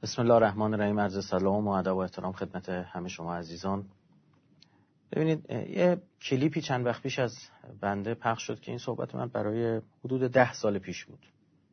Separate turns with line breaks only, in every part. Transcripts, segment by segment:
بسم الله الرحمن الرحیم. عرض سلام و ادب و احترام خدمت همه شما عزیزان. ببینید، یه کلیپی چند وقت پیش از بنده پخش شد که این صحبت من برای حدود 10 سال پیش بود.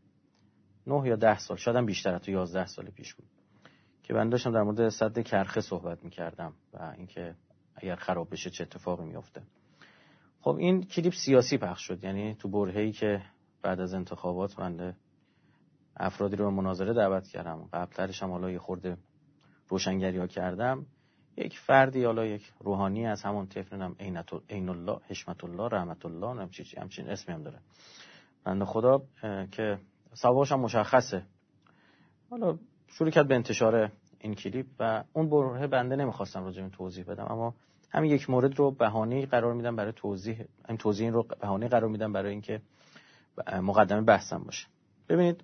9 یا 10 سال، شاید هم بیشتر، تا 11 سال پیش بود که بنده داشتم در مورد سد کرخه صحبت می‌کردم و اینکه اگر خراب بشه چه اتفاقی میفته. خب این کلیپ سیاسی پخش شد، یعنی تو برهه‌ای که بعد از انتخابات بنده افرادی رو به مناظره دعوت کردم، قبل‌ترش هم حالا یه خورده روشنگری‌ها کردم. یک فردی، حالا یک روحانی از همون طیف، عین الله، حشمت الله، رحمت الله، همچین اسمی هم داره بنده خدا، که سوابقش هم مشخصه، حالا شروع کرد به انتشار این کلیپ و اون برهه بنده نمیخواستم راجع به این توضیح بدم، اما همین یک مورد رو بهانه‌ای قرار میدم برای توضیح این رو بهانه‌ای قرار میدم برای اینکه مقدمه بحثم باشه. ببینید،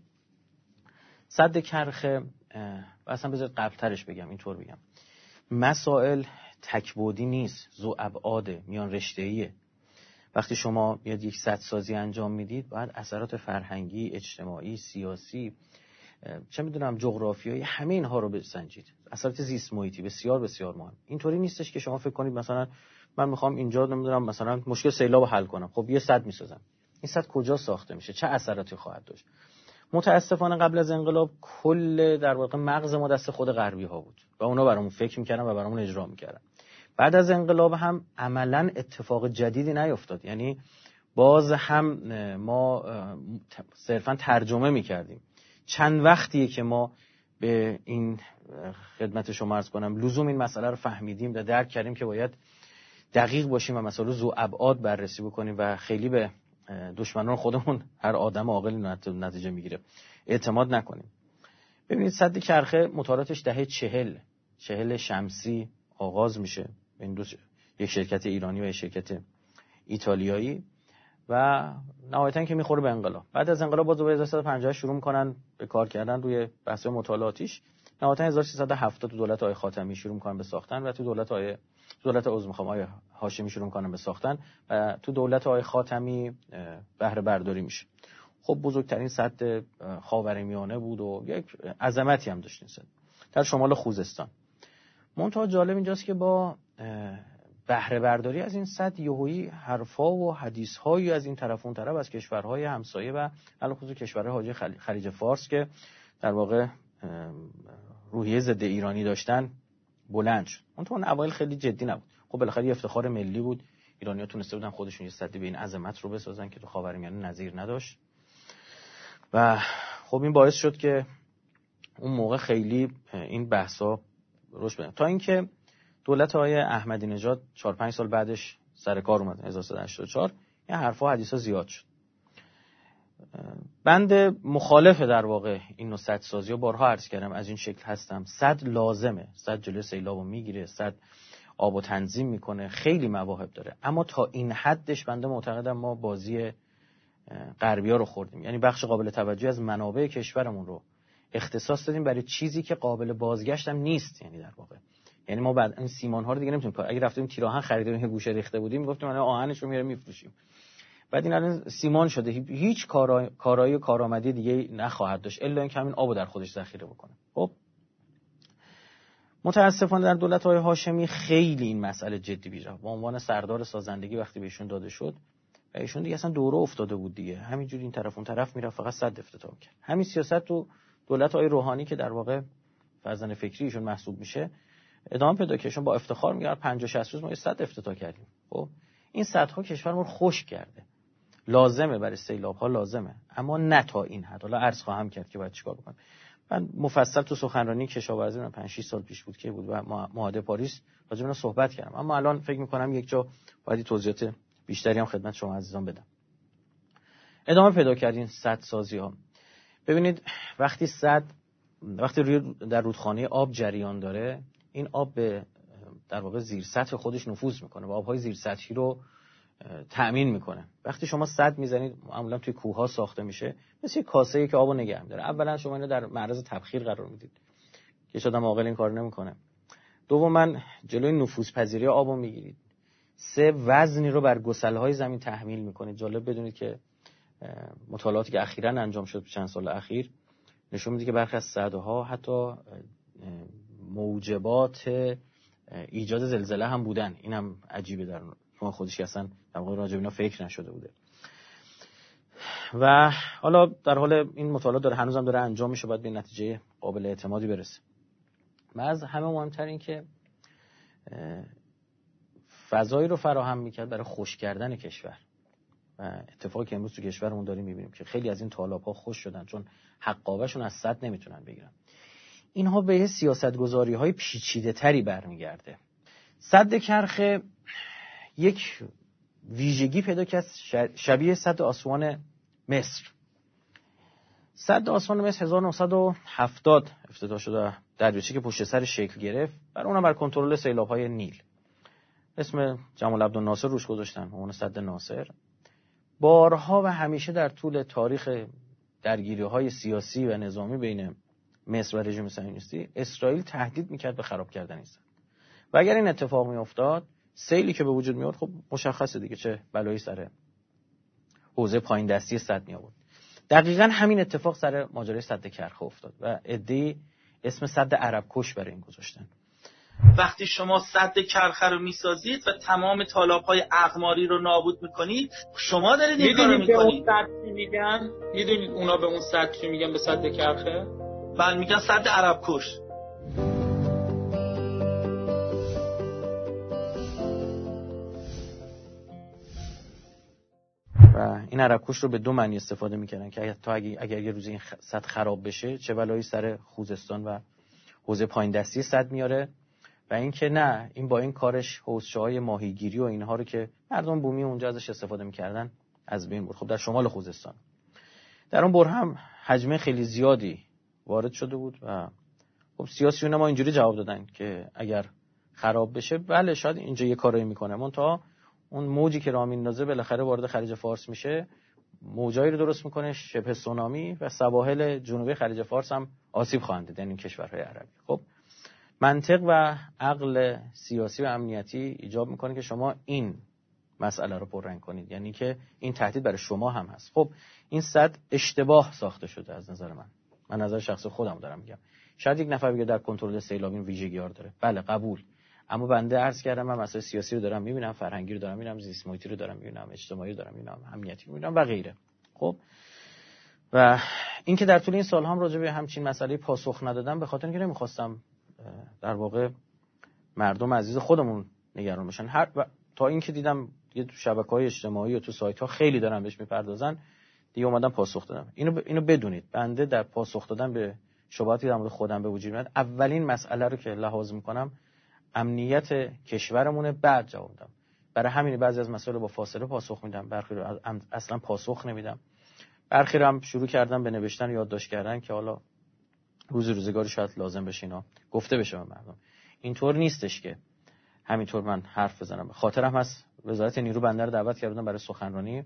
سد کرخه، اصلا بذارید قبل‌ترش بگم، اینطور بگم، مسائل تکبودی نیست، ذو ابعاده، میان رشته‌ایه. وقتی شما میاد یک سدسازی انجام میدید، باید اثرات فرهنگی، اجتماعی، سیاسی، چه میدونم جغرافیایی، همه اینها رو بسنجید. اثرات زیست محیطی بسیار بسیار مهم. اینطوری نیستش که شما فکر کنید مثلا من میخوام اینجا نمیدونم مثلا مشکل سیلاب حل کنم، خب یه سد میسازم. این سد کجا ساخته میشه؟ چه اثراتی خواهد داشت؟ متاسفانه قبل از انقلاب کل در واقع مغز ما دست خود غربی ها بود و اونا برامون فکر میکردن و برامون اجرا میکردن. بعد از انقلاب هم عملاً اتفاق جدیدی نیفتاد، یعنی باز هم ما صرفاً ترجمه میکردیم. چند وقتیه که ما به این خدمت شما عرض کنم لزوم این مسئله رو فهمیدیم و درک کردیم که باید دقیق باشیم و مسائل ذو ابعاد بررسی بکنیم و خیلی به دشمنان خودمون، هر آدم عاقلی نتیجه میگیره، اعتماد نکنیم. ببینید، سد کرخه مطالعاتش دهه 40 شمسی آغاز میشه بین یک شرکت ایرانی و یک شرکت ایتالیایی و نهایتاً که میخوره به انقلاب. بعد از انقلاب باز 1350 شروع میکنن به کار کردن روی بحث مطالعاتیش. نهایتاً 1370 تو دولت آقای خاتمی شروع میکنن به ساختن و تو دولت آقای هاشمی شروع میکنن به ساختن و تو دولت آقای خاتمی بهره برداری میشه. خب بزرگترین سد خاورمیانه بود و یک عظمتی هم داشت این سد در شمال خوزستان. منتها جالب اینجاست که با بهره برداری از این سد یهویی حرفا و حدیث‌هایی از این طرف اون طرف از کشورهای همسایه و علاوه کشورهای حاجی خلیج فارس که در واقع روحیه ضد ایرانی داشتن بلند شد. اون اوایل خیلی جدی نبود. خب بالاخره یه افتخار ملی بود، ایرانی‌ها تونسته بودن خودشون یه سدی به این عظمت رو بسازن که تو خاورمیانه نظیر نداشت و خب این باعث شد که اون موقع خیلی این بحثا رشد بده، تا اینکه دولت آقای احمدی نژاد 4-5 سال بعدش سر کار اومد، 1384 یه حرفا و حدیثا زیاد شد. بنده مخالف در واقع این نوع سدسازی‌ها بارها عرض کردم، از این شکل هستم. سد لازمه، سد جلوی سیلابو میگیره، سد آبو تنظیم میکنه، خیلی مواهب داره، اما تا این حدش بنده معتقدم ما بازی غربی‌ها رو خوردیم. یعنی بخش قابل توجهی از منابع کشورمون رو اختصاص دادیم برای چیزی که قابل بازگشت هم نیست. یعنی در واقع ما بعد این سیمان‌ها رو دیگه نمیتونیم، اگه رفتیم تیراهن خریدیم یه گوشه ریخته بودیم میگفتیم الان آهنش رو میاریم میفروشیم، بعد این الان سیمان شده، هیچ کارایی و کارآمدی دیگه نخواهد داشت الا اینکه همین آبو در خودش ذخیره بکنه. خب متاسفانه در دولت آقای هاشمی خیلی این مسئله جدی میشه. به عنوان سردار سازندگی وقتی بهشون داده شد و ایشون دیگه اصلا دوره افتاده بود دیگه، همینجوری این طرف اون طرف میره، فقط سد افتتاح کرد. همین سیاست تو دولت آقای روحانی که در واقع فرزند فکری ایشون محسوب میشه ادامه پیدا کرد. با افتخار میگه 50-60 روز ما یه سد افتتاح کردیم. خب این سدها کشورمون رو خشک کرده، لازمه برای سیلاب‌ها لازمه، اما نه تا این حد. حالا عرض خواهم کرد که باید چیکار بکنیم. من مفصل تو سخنرانی کشاورزی 5-6 سال پیش بود که بود و معاهده پاریس راجع به اینا صحبت کردم، اما الان فکر می‌کنم یک جا باید توضیحات بیشتری هم خدمت شما عزیزان بدم. ادامه پیدا کردین سدسازی‌ها. ببینید، وقتی در رودخانه آب جریان داره، این آب به در واقع زیر سطح خودش نفوذ میکنه و آب‌های زیر سطحی رو تأمین میکنه. وقتی شما سد میزنید، معمولا توی کوه‌ها ساخته میشه، مثل کاسه‌ای که آبو نگه می‌داره. اولا شما اینو در معرض تبخیر قرار میدید که شدم عاقل این کارو نمیکنه. دوما جلوی نفوذپذیری آبو میگیرید. 3 وزنی رو بر گسل‌های زمین تحمیل میکنید. جالب بدونید که مطالعاتی که اخیراً انجام شد چند سال اخیر نشون میده که برخی از صدها حتی موجبات ایجاد زلزله هم بودن. اینم عجیبه در خودش، اصلا در واقع راجع به اینا فکر نشده بوده. و حالا در حال این مطالعات داره هنوزم داره انجام میشه، باید به نتیجه قابل اعتمادی برسه. و از همه مهمتر این که فضایی رو فراهم میکرد برای خشک کردن کشور. و اتفاقی که امروز تو کشورمون داریم میبینیم که خیلی از این تالاب‌ها خشک شدن چون حقابه‌شون از سد نمیتونن بگیرن. اینها به سیاستگذاری‌های پیچیده‌تری برمیگرده. سد کرخه یک ویژگی پیدا کرد شبیه سد آسوان مصر. سد آسوان مصر 1970 افتتاح شد و دریاچه‌ای که پشت سر شکل گرفت، برای اونم بر کنترل سیلاب‌های نیل. اسم جمال عبدالناصر روش گذاشتن، اون سد ناصر. بارها و همیشه در طول تاریخ درگیری‌های سیاسی و نظامی بین مصر و رژیم صهیونیستی، اسرائیل تهدید می‌کرد به خراب کردن این سد. و اگر این اتفاق می‌افتاد، سیلی که به وجود میاد خب مشخصه دیگه چه بلایی سر حوزه پایین دستی سد می‌آورد. دقیقاً همین اتفاق سر ماجرای سد کرخه افتاد و عده‌ای اسم سد عربکش برای این گذاشتن.
وقتی شما سد کرخه رو میسازید و تمام تالاب‌های اقماری رو نابود میکنید، شما دارید این کارو میکنید.
میدونید به اون سد چی میگن؟ میدونید اونا به اون سد چی میگن؟ به سد کرخه؟
بله میگن سد عربکش.
و این عربکش رو به دو معنی استفاده میکردن که تا اگر یه روزی این سد خراب بشه چه بلایی سر خوزستان و حوزه پایین دستی سد میاره، و اینکه نه، این با این کارش حوضچه‌های ماهیگیری و اینها رو که مردم بومی اونجا ازش استفاده میکردن از بین برد. خب در شمال خوزستان در اون بر هم حجم خیلی زیادی وارد شده بود و خب سیاسیون ما اینجوری جواب دادن که اگر خراب بشه بله شاید اینجا یه کاری میکنه، منتها اون موجی که راه میندازه بالاخره وارد خلیج فارس میشه، موجایی رو درست میکنه شبه سونامی و سواحل جنوبی خلیج فارس هم آسیب خواهند دید، یعنی این کشورهای عربی. خب منطق و عقل سیاسی و امنیتی ایجاب میکنه که شما این مسئله رو پررنگ کنید، یعنی که این تهدید برای شما هم هست. خب این سد اشتباه ساخته شده از نظر من نظر شخصی خودم دارم میگم. شاید یک نفر بگه در کنترل سیلاب این ویژگی‌ها داره، بله قبول، اما بنده عرض کردم من مسائل سیاسی رو دارم میبینم، فرهنگی رو دارم میبینم، زیست محیطی رو دارم میبینم، اجتماعی رو دارم میبینم، امنیتی رو میبینم و غیره. خب و اینکه در طول این سال‌ها هم راجع به همچین مسئله پاسخ ندادم به خاطر اینکه نمی‌خواستم در واقع مردم عزیز خودمون نگران بشن. تا اینکه دیدم یه تو شبکه‌های اجتماعی و تو سایت‌ها خیلی دارن بهش میپردازن، دیگه اومدم پاسخ دادم. اینو بدونید، بنده در پاسخ دادن به شبهاتی در مورد خودم به وجود میاد اولین مسئله رو که لحاظ میکنم امنیت کشورمونه، بعد جواب میدم. برای همین بعضی از مسائل با فاصله پاسخ میدم، برخی رو اصلا پاسخ نمیدم، برخی رو هم شروع کردم به نوشتن و یادداشت کردن که حالا روزگاری شاید لازم بشه اینا گفته بشه به مردم. اینطور نیستش که همینطور من حرف بزنم. خاطرم هست وزارت نیرو بنده رو دعوت کردن برای سخنرانی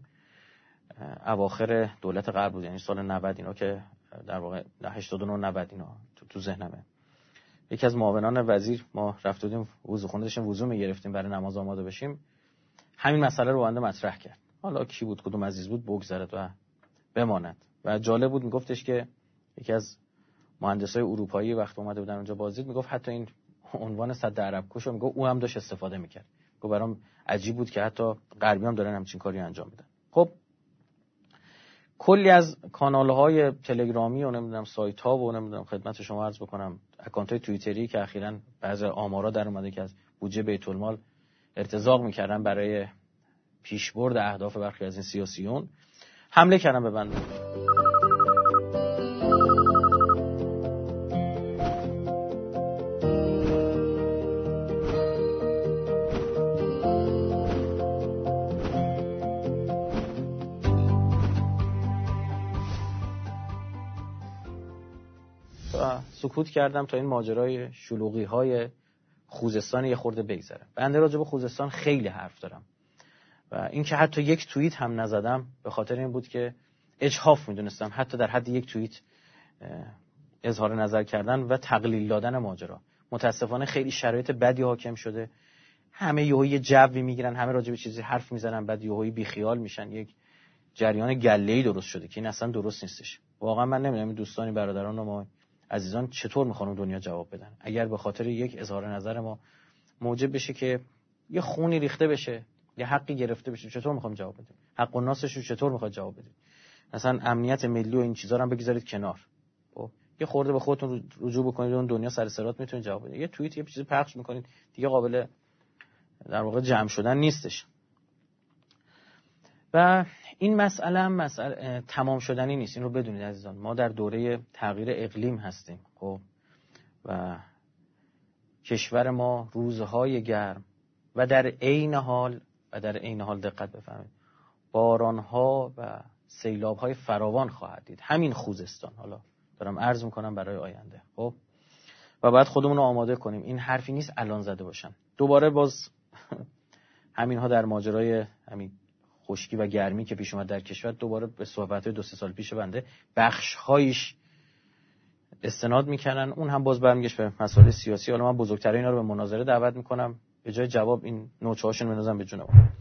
اواخر دولت قبل بود، یعنی سال 90 اینا که در واقع 89 90 اینا تو ذهنمه. یکی از معاونان وزیر ما رفت بودیم وضوخونه داشتیم وضو می‌گرفتیم برای نماز آماده بشیم، همین مسئله رو بنده مطرح کرد. حالا کی بود کدوم عزیز بود بگذرد و بماند. و جالب بود میگفتش که یکی از مهندسای اروپایی وقت اومده بودن اونجا بازدید میگفت حتی این عنوان سد عربکش رو میگفت او هم داشت استفاده میکرد. گفت برام عجیب بود که حتی غربی هم دارن همچین کاری انجام میدن. خب کلی از کانال‌های تلگرامی و نمیدونم سایت‌ها و نمیدونم خدمت شما عرض بکنم اکانت‌های توییتری که اخیراً بعضی آمارا در اومده که از بودجه بیت المال ارتزاق میکردن برای پیشبرد اهداف برخی از این سیاسیون حمله کردن به بنده. سکوت کردم تا این ماجرای شلوغی‌های خوزستان یه خورده بگذره. بنده راجع به خوزستان خیلی حرف دارم و اینکه حتی یک توییت هم نزدم به خاطر این بود که اجحاف میدونستم حتی در حد یک توییت اظهار نظر کردن و تقلیل دادن ماجرا. متاسفانه خیلی شرایط بدی حاکم شده، همه یهویی جوی میگیرن، همه راجع به چیزی حرف میزنن، بعد یهویی بیخیال میشن، یک جریان گله‌ای درست شده که این اصلا درست نیستش. واقعا من نمیدونم دوستانی برادران و ما عزیزان چطور میخوان اون دنیا جواب بدن. اگر به خاطر یک اظهار نظر ما موجب بشه که یه خونی ریخته بشه، یه حقی گرفته بشه، چطور میخوام جواب بدیم؟ حق و ناسش رو چطور میخواد جواب بدیم؟ مثلا امنیت ملی و این چیزا رو هم بگذارید کنار. یه خورده به خودتون رجوع بکنید، اون دنیا سر صراط میتونید جواب بدید. یه توییت یه چیزی پخش میکنید دیگه قابل در واقع جمع شدن نیستش. و این مسئله هم مسئله تمام شدنی نیست، این رو بدونید عزیزان. ما در دوره تغییر اقلیم هستیم خب، و کشور ما روزهای گرم و در عین حال دقت بفرمایید بارانها و سیلاب‌های فراوان خواهد دید. همین خوزستان حالا دارم عرض میکنم برای آینده خب، و باید خودمون رو آماده کنیم. این حرفی نیست الان زده باشم. دوباره باز همینها در ماجرای همین خشکی و گرمی که پیش اومد در کشور، دوباره به صحبت‌های 2-3 سال پیش بنده بخش‌هایش استناد میکنن. اون هم باز برمیگشت به مسائل سیاسی. حالا من بزرگترین اینا رو به مناظره دعوت میکنم، به جای جواب این نوچه‌هاشون بندازم به جون ما.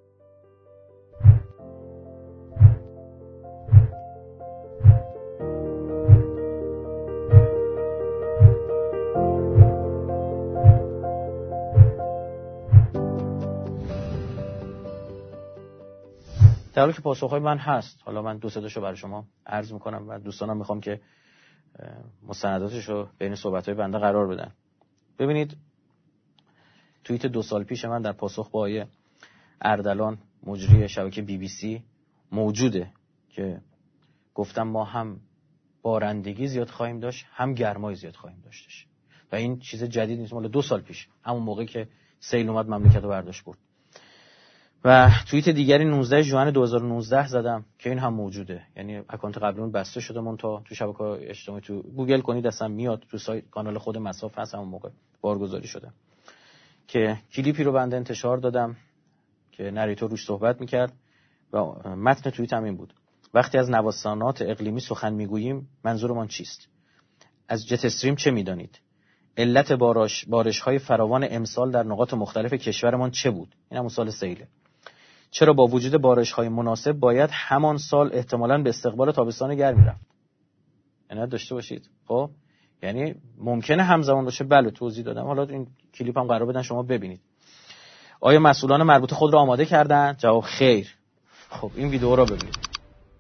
در حالی که پاسخهای من هست، حالا من 2-3 تاشو برای شما عرض میکنم و دوستانم میخوام که مستنداتشو بین صحبت‌های بنده قرار بدن. ببینید توییت 2 سال پیش من در پاسخ با آقای اردلان مجری شبکه BBC موجوده که گفتم ما هم بارندگی زیاد خواهیم داشت، هم گرمای زیاد خواهیم داشتش. و این چیز جدید نیست، مال 2 سال پیش، همون موقعی که سیل اومد مملکت رو برداشت برد. و توییت دیگری 19 ژوئن 2019 زدم که این هم موجوده، یعنی اکانت قبلیمون بسته شده، تو شبکه‌های اجتماعی تو گوگل کنید اصلا میاد، تو سایت کانال خود مصاف هست، همون موقع بارگذاری شده که کلیپی رو بنده انتشار دادم که نریتور روش صحبت میکرد و متن توییت هم این بود: وقتی از نوسانات اقلیمی سخن میگوییم منظورمان چیست؟ از جت استریم چه میدانید؟ علت بارش‌های فراوان امسال در نقاط مختلف کشورمان چه بود؟ این همون سال سیله. چرا با وجود بارش‌های مناسب باید همان سال احتمالاً به استقبال تابستان گرمی رفت؟ اینا داشته باشید. خب یعنی ممکنه همزمان باشه. بله توضیح دادم، حالا این کلیپ هم قرار بدن شما ببینید. آیا مسئولان مربوطه خود را آماده کردن؟ جواب خیر. خب این ویدیو رو ببینید.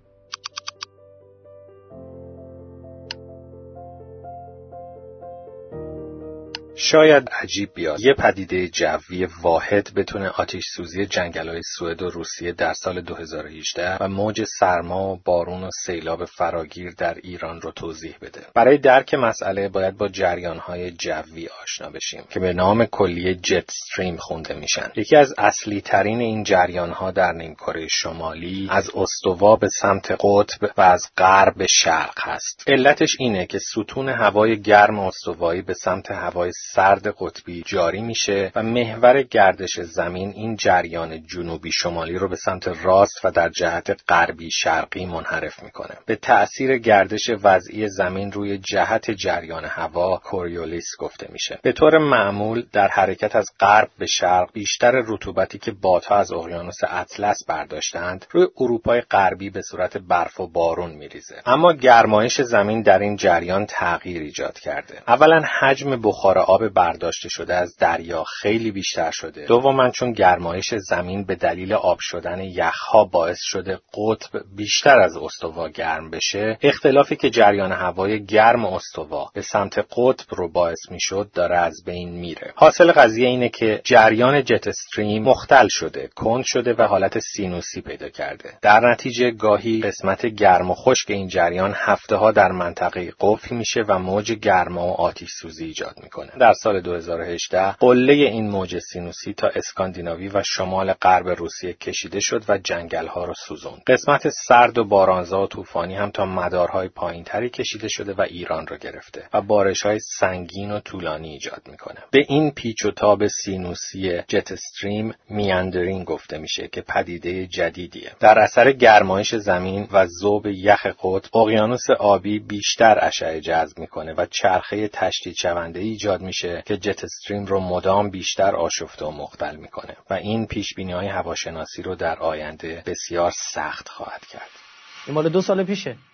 شاید عجیب بیاد یه پدیده جوی واحد بتونه آتش سوزی جنگل‌های سوئد و روسیه در سال 2018 و موج سرما و بارون و سیلاب فراگیر در ایران رو توضیح بده. برای درک مسئله باید با جریان‌های جوی آشنا بشیم که به نام کلی جت استریم خونده میشن. یکی از اصلی ترین این جریان‌ها در نیمکره شمالی از استوا به سمت قطب و از غرب به شرق هست. علتش اینه که ستون هوای گرم استوایی به سمت هوای سرد قطبی جاری میشه و محور گردش زمین این جریان جنوبی شمالی رو به سمت راست و در جهت غربی شرقی منحرف میکنه. به تأثیر گردش وضعی زمین روی جهت جریان هوا کوریولیس گفته میشه. به طور معمول در حرکت از غرب به شرق بیشتر رطوبتی که بادها از اقیانوس اطلس برداشتند روی اروپای غربی به صورت برف و بارون میریزه. اما گرمایش زمین در این جریان تغییر ایجاد کرده. اولا حجم بخار آب برداشته شده از دریا خیلی بیشتر شده. دوما چون گرمایش زمین به دلیل آب شدن یخها باعث شده قطب بیشتر از استوا گرم بشه، اختلافی که جریان هوای گرم استوا به سمت قطب رو باعث میشد داره از بین میره. حاصل قضیه اینه که جریان جت استریم مختل شده، کند شده و حالت سینوسی پیدا کرده. در نتیجه گاهی قسمت گرم و خشک این جریان هفته‌ها در منطقه قفل میشه و موج گرما و آتش سوزی ایجاد میکنه. در سال 2018 قله این موج سینوسی تا اسکاندیناوی و شمال غرب روسیه کشیده شد و جنگل‌ها رو سوزوند. قسمت سرد و بارانزا و طوفانی هم تا مدارهای پایینتری کشیده شده و ایران رو گرفته و بارش‌های سنگین و طولانی ایجاد میکنه. به این پیچ و تاب سینوسی جت استریم میاندرینگ گفته میشه که پدیده جدیدیه. در اثر گرمایش زمین و ذوب یخ قطب، اقیانوس آبی بیشتر اشعه جذب میکنه و چرخه تشدید شونده ایجاد میشه که جت استریم رو مدام بیشتر آشفته و مختل میکنه و این پیشبینی‌های هواشناسی رو در آینده بسیار سخت خواهد کرد.
این مال 2 سال پیشه.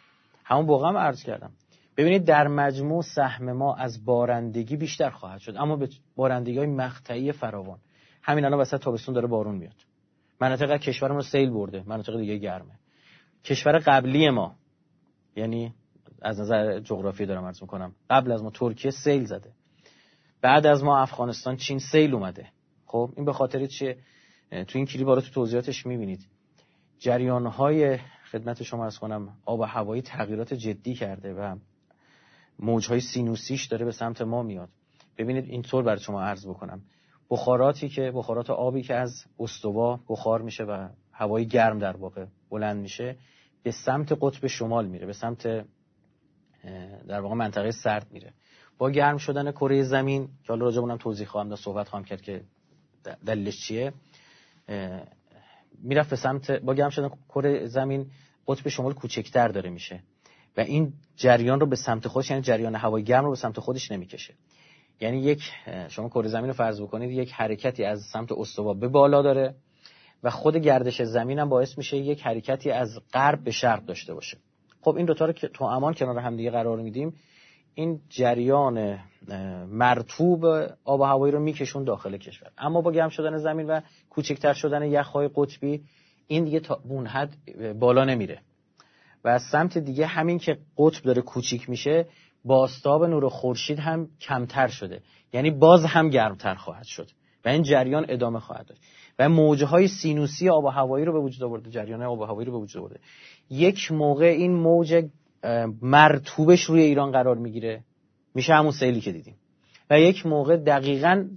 همون موقع هم عرض کردم. ببینید در مجموع سهم ما از بارندگی بیشتر خواهد شد، اما به بارندگی‌های مقطعی فراوان. همین الان وسط تابستون داره بارون میاد، مناطق کشورمون رو سیل برده، مناطق دیگه گرمه. کشور قبلی ما، یعنی از نظر جغرافی دارم عرض میکنم، قبل از ما ترکیه سیل زده، بعد از ما افغانستان، چین سیل اومده. خب این به خاطر چیه؟ تو این کلیپ رو تو توضیحاتش میبینید. جریان‌های خدمت شما عرض کنم آب و هوایی تغییرات جدی کرده و موج‌های سینوسیش داره به سمت ما میاد. ببینید اینطور برای شما عرض بکنم، بخارات آبی که از استوا بخار میشه و هوای گرم در واقع بلند میشه، به سمت قطب شمال میره، به سمت در واقع منطقه سرد میره. با گرم شدن کره زمین که حالا راجع به اونم توضیح خواهم داد، صحبت خواهم کرد که دلیلش چیه، میرفت به سمت، با گرم شدن کره زمین قطب شمال کوچکتر داره میشه و این جریان رو به سمت خودش، یعنی جریان هوای گرم رو به سمت خودش نمیکشه. یعنی شما کره زمین رو فرض بکنید یک حرکتی از سمت استوا به بالا داره و خود گردش زمین هم باعث میشه یک حرکتی از غرب به شرق داشته باشه. خب این دوتا رو که تو امان کنار هم دیگه قرار میدیم، این جریان مرطوب آب و هوایی رو میکشون داخل کشور. اما با گرم شدن زمین و کوچکتر شدن یخ‌های قطبی این دیگه تا اون حد بالا نمیره و از سمت دیگه همین که قطب داره کوچیک میشه، بازتاب نور خورشید هم کمتر شده، یعنی باز هم گرمتر خواهد شد و این جریان ادامه خواهد داشت و موجهای سینوسی آب و هوایی رو به وجود آورده، جریان آب و هوایی رو به وجود آورده. یک موقع این موج مرطوبش روی ایران قرار میگیره، میشه همون سیلی که دیدیم، و یک موقع دقیقاً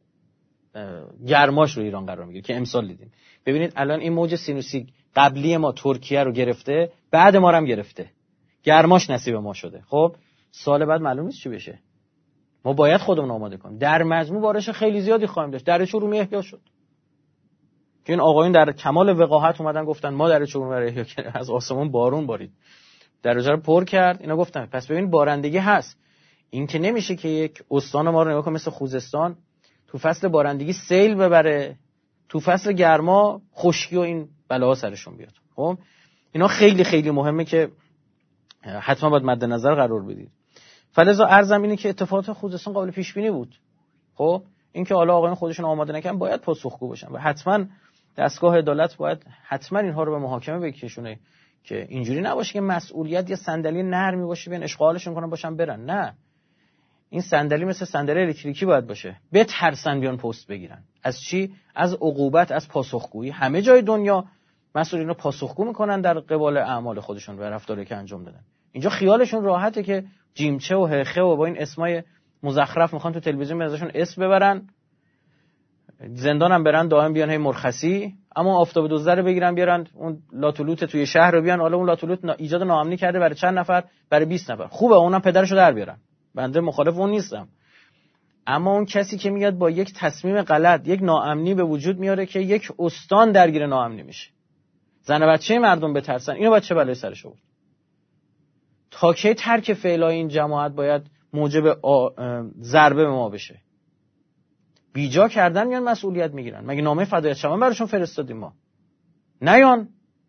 گرماش روی ایران قرار میگیره که امسال دیدیم. ببینید الان این موج سینوسی قبلی ما ترکیه رو گرفته، بعد ما رو هم گرفته، گرماش نصیب ما شده. خب سال بعد معلوم نیست چی بشه، ما باید خودمون آماده کنیم. در مجموع بارش خیلی زیادی خواهیم داشت. دریاچه ارومیه احیا شد که این آقایون در کمال وقاحت اومدن گفتن ما دریاچه ارومیه رو احیا کردیم، از آسمون بارون بارید، دریاچه رو پر کرد. اینا گفتن پس ببین بارندگی هست. این که نمیشه که یک استان ما رو نگاه کنیم مثل خوزستان تو فصل بارندگی سیل ببره، تو فصل گرما خشکی و این بلاها سرشون بیاد. خب اینا خیلی خیلی مهمه که حتما باید مد نظر قرار بدید. فلذا ارزم اینه که اتفاقات خوزستان قابل پیش بینی بود. خب این که حالا آقایون خودشون آماده نکردن باید پاسخگو باشن و حتما دستگاه عدالت باید حتما اینها رو به محاکمه بکشونه که اینجوری نباشه که مسئولیت یا صندلی نرمی باشه بیان اشغالشون کنن باشن برن. نه، این صندلی مثل صندلی الکتریکی باید باشه، بترسن بیان پست بگیرن. از چی؟ از عقوبت، از پاسخگویی. همه جای دنیا مسئولین رو پاسخگو میکنن در قبال اعمال خودشون و رفتاری که انجام دادن. اینجا خیالشون راحته که جیمچه و هخه و با این اسمای مزخرف میخوان تو تلویزیون ازشون اسم ببرن، زندان هم برن، دائم بیان هی مرخصی، اما آفتاب دزدر بگیرن بیارن اون لاتولوت توی شهر رو بیان، حالا اون لاتولوت ایجاد ناامنی کرده برای چند نفر، برای 20 نفر. خوبه اونم پدرشو در بیارن، بنده مخالف اون نیستم. اما اون کسی که میاد با یک تصمیم غلط یک ناامنی به وجود میاره که یک استان درگیر ناامنی میشه، زن و بچه مردم بترسن، اینو باید چه بلایی سرش آورد؟ تا کی ترک فعلای این جماعت باید موجب ضربه به ما بشه؟ بیجا کردن میان مسئولیت میگیرن. مگه نامه فدایت شما براشون فرستادیم ما؟ نیان.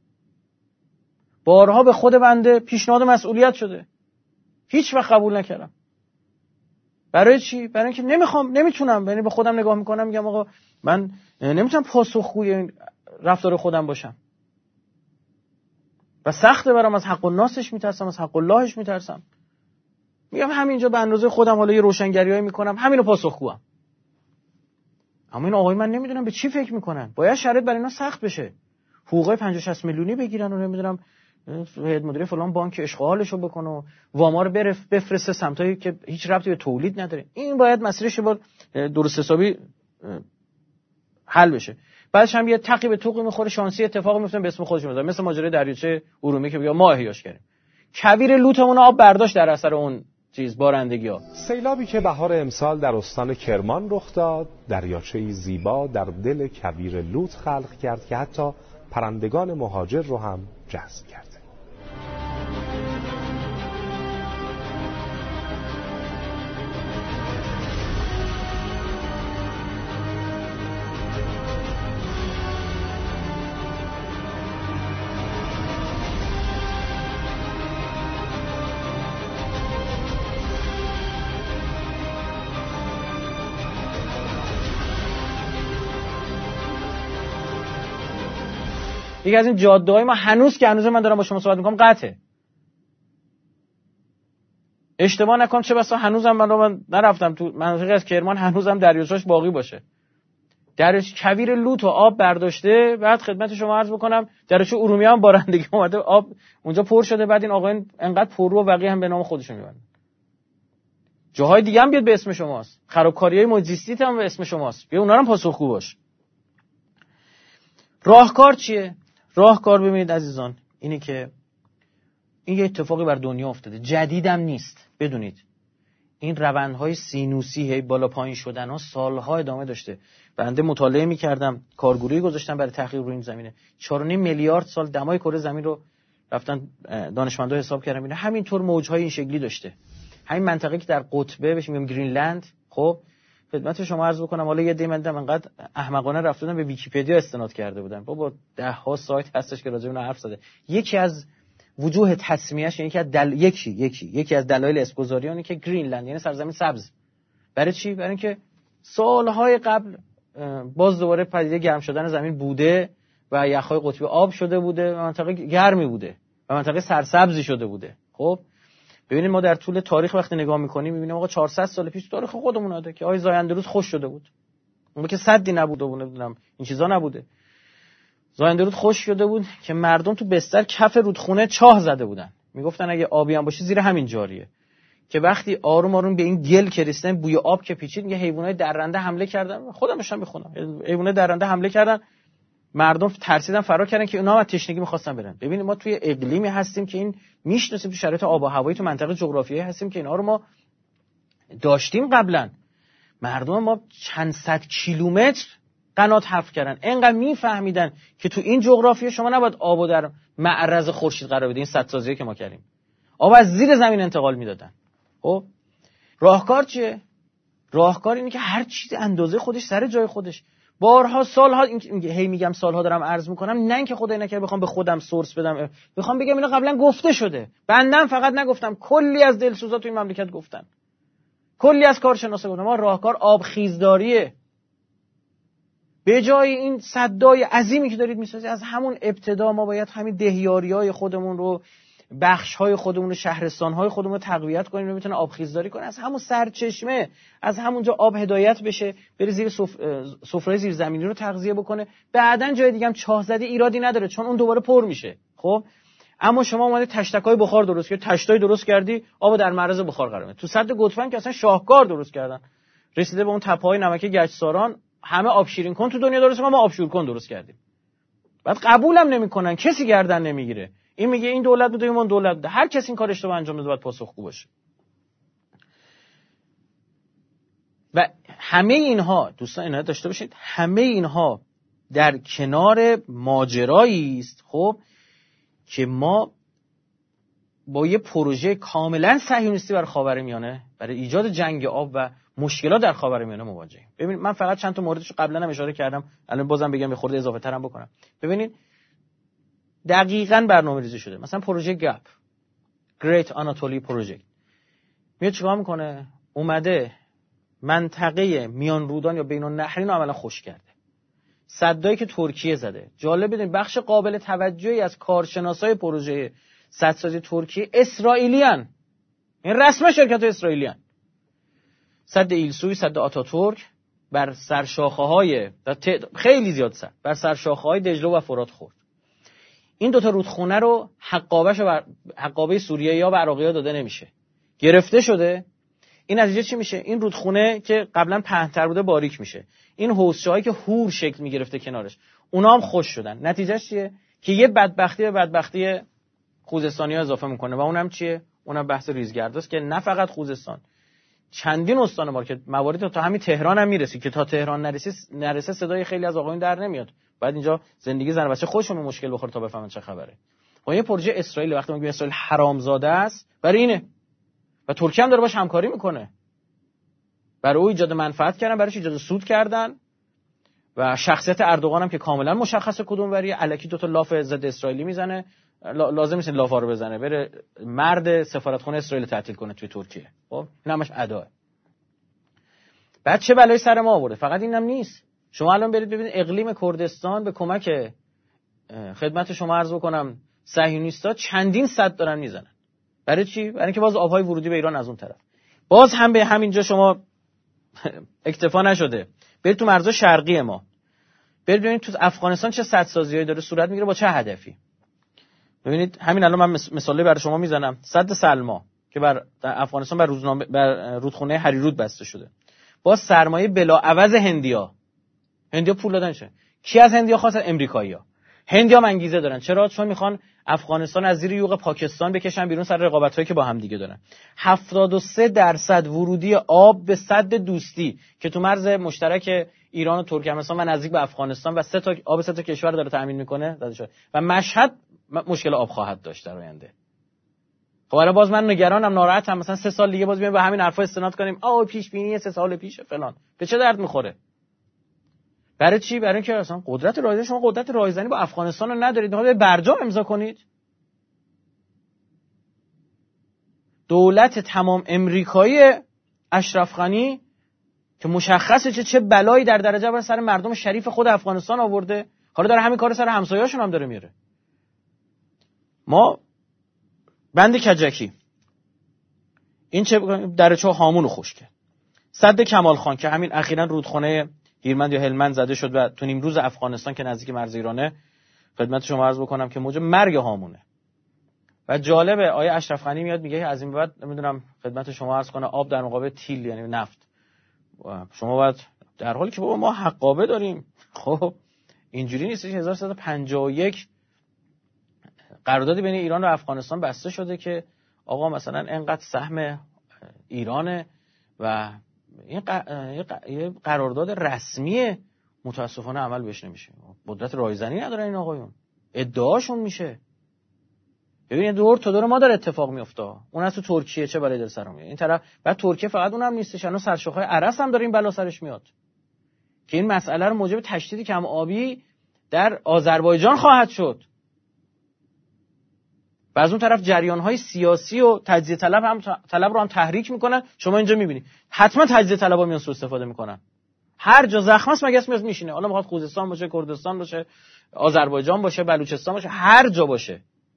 بارها به خود بنده پیشنهاد مسئولیت شده، هیچ وقت قبول نکردم. برای چی؟ برای اینکه نمیتونم. یعنی به خودم نگاه میکنم میگم آقا من نمیتونم پاسخگوی این رفتار خودم باشم و سخته برام، از حق الناسش میترسم، از حق اللهش میترسم. میگم همینجا به اندازه خودم حالا یه روشنگریایی میکنم، همینو پاسخگوام. اما این آقای من نمیدونم به چی فکر میکنن. باید شرایط برای اینا سخت بشه، حقوق 50-60 میلیونی بگیرن و نمیدونم هیئت مدیره فلان بانک اشغالشو بکنه و واما رو بفرسته سمتایی که هیچ ربطی به تولید نداره. این باید مسئلهش با درست حسابی حل بشه. بعدش هم یه تقی به توقی میخوره، شانسی اتفاقی میفته به اسم خودش میذاره، مثل ماجرای دریاچه ارومیه که بیا ما احیاش کردیم. کویر لوتمون آب برداشت در اثر اون بارندگی‌ها.
سیلابی که بهار امسال در استان کرمان رخ داد، دریاچه‌ای زیبا در دل کویر لوت خلق کرد که حتی پرندگان مهاجر رو هم جذب کرد.
یکی از این جاده‌های ما هنوز من دارم با شما صحبت می‌کنم قطعه. اشتباه نکنم چه بسا هنوزم من نرفتم تو مناطقی از کرمان هنوزم دریاچه‌اش باقی باشه. درش کویر لوت و آب برداشته. بعد خدمت شما عرض بکنم دریاچه ارومیه هم بارندگی اومده، آب اونجا پر شده. بعد این آقایون انقدر پررو و وقیح هم به نام خودشون میبرن. جاهای دیگه هم بیاد به اسم شماست. خرابکاری‌های محیط زیستی هم به اسم شماست. بیا اونا رو هم پاسخگو باش. راهکار چیه؟ راهکار ببینید عزیزان اینه که این یه اتفاقی بر دنیا افتاده، جدیدم نیست. بدونید این روندهای سینوسی بالا پایین شدن ها سالها ادامه داشته. بنده مطالعه می‌کردم، کارگروهی گذاشتم برای تحقیق روی این زمینه. 4.5 میلیارد سال دمای کره زمین رو رفتن دانشمندا حساب کردن، ببینید همینطور موج‌های این شکلی داشته. همین منطقه‌ای که در قطبه بهش میگم گرینلند، خب خدمت شما عرض بکنم حالا یه دیمه دیدم انقدر احمقانه رفتن به ویکی‌پدیا استناد کرده بودن. بابا ده ها سایت هستش که راجع به اون حرف زده. یکی از وجوه تسمیه‌اش یکی از دلایل اسم‌گذاری اونه که گرینلند یعنی سرزمین سبز. برای چی؟ برای اینکه سالهای قبل باز دوباره پدیده گرم شدن زمین بوده و یخ‌های قطبی آب شده بوده و منطقه گرمی بوده و منطقه سرسبزی شده بوده. خب ببینید ما در طول تاریخ وقتی نگاه می‌کنیم می‌بینیم آقا 400 سال پیش تاریخ خودمون اومده که آقای زاینده رود خوش شده بود. اون که سدی نبوده و نمی‌دونم این چیزا نبوده. زاینده رود خوش شده بود که مردم تو بستر کف رودخونه چاه زده بودن. میگفتن اگه آبی هم باشه زیر همین جاریه. که وقتی آروم آروم به این گل کریستن بوی آب که پیچید یه حیوانات درنده حمله کردن. خودم داشتم می‌خونم. حیوانات درنده حمله کردن. مردم ترسیدن فرار کردن که اونا هم تشنگی می‌خواستن برن. ببینید ما توی اقلیمی هستیم که این میشناسیم، تو شرایط آب و هوایی تو منطقه جغرافیایی هستیم که اینا رو ما داشتیم قبلا. مردم ما چند صد کیلومتر قنات حفر کردن، اینقدر میفهمیدن که تو این جغرافیا شما نباید آبو در معرض خورشید قرار بدین. این سدسازی که ما کردیم آب از زیر زمین انتقال میدادن. خب راهکار چیه؟ راهکار اینه که هر چیز اندازه خودش سر جای خودش. بارها سالها هی میگم سالها دارم عرض میکنم، نه اینکه خدای نکرده بخوام به خودم سورس بدم، بخوام بگم اینا قبلا گفته شده. بندم فقط نگفتم، کلی از دلسوزا تو این مملکت گفتن، کلی از کارشناسا گفتن. ما راهکار آبخیزداریه. به جای این سدای عظیمی که دارید میسازید از همون ابتدا ما باید همین دهیاری‌های خودمون رو، بخش‌های خودمون رو، شهرستان‌های خودمون رو تقویت کنیم و میتونه آبخیزداری کنه. از همون سرچشمه، از همونجا آب هدایت بشه بره زیر سفره زیرزمینی رو تغذیه بکنه. بعدن جای دیگه هم چاه زدی ایرادی نداره چون اون دوباره پر میشه. خب اما شما اومدی تشتکای بخار درست کردی، تشتای درست کردی، آب در معرض بخار قرار میده. تو سد گودفن که اصلا شاهکار درست کردن، رسیده به اون تپه‌های نمکی گچساران، همه آب شیرین کن تو دنیا درست ما آب شور کن درست کردیم. بعد قبولم نمیکنن، کسی گردن نمیگیره. این میگه این دولت بوده، اون دولت بوده. هر کسی این کار اشتباه انجام بده باید پاسخگو باشه. و همه اینها دوستان عنایت داشته باشید، همه اینها در کنار ماجرایی است خب که ما با یه پروژه کاملا صهیونیستی برای خاورمیانه، برای ایجاد جنگ آب و مشکلات در خاورمیانه مواجهیم. ببینید من فقط چند تا موردش قبلا هم اشاره کردم، الان بازم بگم یه خورده اضافه ترم بکنم. ببینید دقیقاً برنامه‌ریزی شده. مثلا پروژه گپ، Great Anatolia Project میاد چیکار میکنه؟ اومده منطقه میان رودان یا بین النهرین رو عملا خشک کرده. سدایی که ترکیه زده. جالب بدونید بخش قابل توجهی از کارشناسای پروژه سدسازی ترکیه اسرائیلیان. این رسما شرکت اسرائیلیان. سد ایلسوی، سد آتاتورک بر سرشاخه‌های خیلی زیاد سد بر سرشاخه‌های دجله و فرات خورد. این دوتا رودخونه رو حقابه سوریه یا عراقی‌ها داده نمیشه، گرفته شده. این نتیجه چی میشه؟ این رودخونه که قبلا پهن‌تر بوده باریک میشه. این حوضچه‌هایی که هور شکل میگرفته کنارش اونا هم خشک شدن. نتیجهش چیه؟ که یه بدبختی به بدبختی خوزستانی‌ها اضافه میکنه و اونم چیه؟ اونم بحث ریزگرداست که نه فقط خوزستان، چندین استان ما که موارد تا همین تهران هم میرسی که تا تهران نرسه صدای خیلی از آقایون در نمیاد. بعد اینجا زندگی زن و بچه خودشون مشکل بخوره تا بفهمن چه خبره. با یه پروژه اسرائیل وقتی میگیم اسرائیل حرامزاده است برای اینه و ترکیه هم داره باش همکاری میکنه. برای او ایجاد منفعت کردن، برایش ایجاد سود کردن و شخصیت اردوغان هم که کاملا مشخصه کدوم وریه. الکی دو تا لاف ضد اسرائیلی میزنه، لازم نیست لافا رو بزنه، بره مرد سفارتخونه اسرائیل تعطیل کنه توی ترکیه. خب این همش اداه. بعد چه بلایی سر ما آورده؟ فقط اینم نیست. شما الان برید ببینید اقلیم کردستان به کمک خدمت شما عرض بکنم صهیونیست‌ها چندین صد دارن میزنن. برای چی؟ برای اینکه باز آب‌های ورودی به ایران از اون طرف. باز هم به همینجا شما اکتفا نشده. برید تو مرزهای شرقی ما. برید ببینید تو افغانستان چه سدسازی‌هایی داره صورت میگیره با چه هدفی. ببینید همین الان من مثالی برای شما میزنم. سد سلما که در افغانستان بر رودخونه هریرود بسته شده. با سرمایه بلاعوض هندیا پول دادن شه. کی از هندیا خواست؟ امریکایی‌ها. هندیا انگیزه دارن. چرا؟ چون میخوان افغانستان از زیر یوغ پاکستان بکشن بیرون سر رقابت‌هایی که با هم دیگه دارن. 73% ورودی آب به سد دوستی که تو مرز مشترک ایران و ترکمنستان و نزدیک به افغانستان و سه تا کشور داره تامین میکنه داده شده و مشهد مشکل آب خواهد داشت در آینده. خب حالا باز من نگرانم، ناراحتم، مثلا 3 سال دیگه باز بیایم به همین حرفا استناد کنیم پیش بینی 3 سال پیشه فلان. به چه درد میخوره؟ برای چی؟ برای اینکه اصلا قدرت رایزنی، شما قدرت رایزنی با افغانستان رو ندارید، میخواید برجام امضا کنید. دولت تمام امریکایی اشرف غنی که مشخصه چه بلایی در درجه بر سر مردم شریف خود افغانستان آورده، حالا داره همین کار سر همسایه‌هاشون هم داره میاره. ما بند کجکی این چه درچه هامون رو خوش کرد. سد کمال خان که همین اخیراً رودخونه هیرمند یا هلمند زده شد و تو نیمروز افغانستان که نزدیک مرز ایرانه، خدمت شما عرض بکنم که موجب مرگ هامونه. و جالبه آیه اشرف غنی میاد میگه از این به بعد نمیدونم خدمت شما عرض کنم آب در مقابل تیل یعنی نفت. شما باید در حالی که بابا ما حقابه داریم. خب اینجوری نیست. 1351 قراردادی بین ایران و افغانستان بسته شده که آقا مثلا انقدر سهم ایرانه و این قرارداد رسمی، متاسفانه عمل بهش نمیشه. قدرت رایزنی نداره این آقایون، ادعاشون میشه. ببینید دور تا دور ما داره اتفاق میفته. اون از تو ترکیه چه بلایی در سرم میاد، این طرف بعد ترکیه فقط اونم نیستش، اون سرشاخهای عرس هم داره این بلا سرش میاد که این مسئله رو موجب تشدید کم آبی در آذربایجان خواهد شد. و از اون طرف جریان‌های سیاسی و تجزیه طلب رو هم تحریک میکنن. شما اینجا میبینید حتما تجزیه طلبا میان سوء استفاده میکنن. هر جا زخم است مگس میاد میشینه. حالا میخواد خوزستان باشه، کردستان باشه، آذربایجان باشه، بلوچستان باشه، هر جا باشه.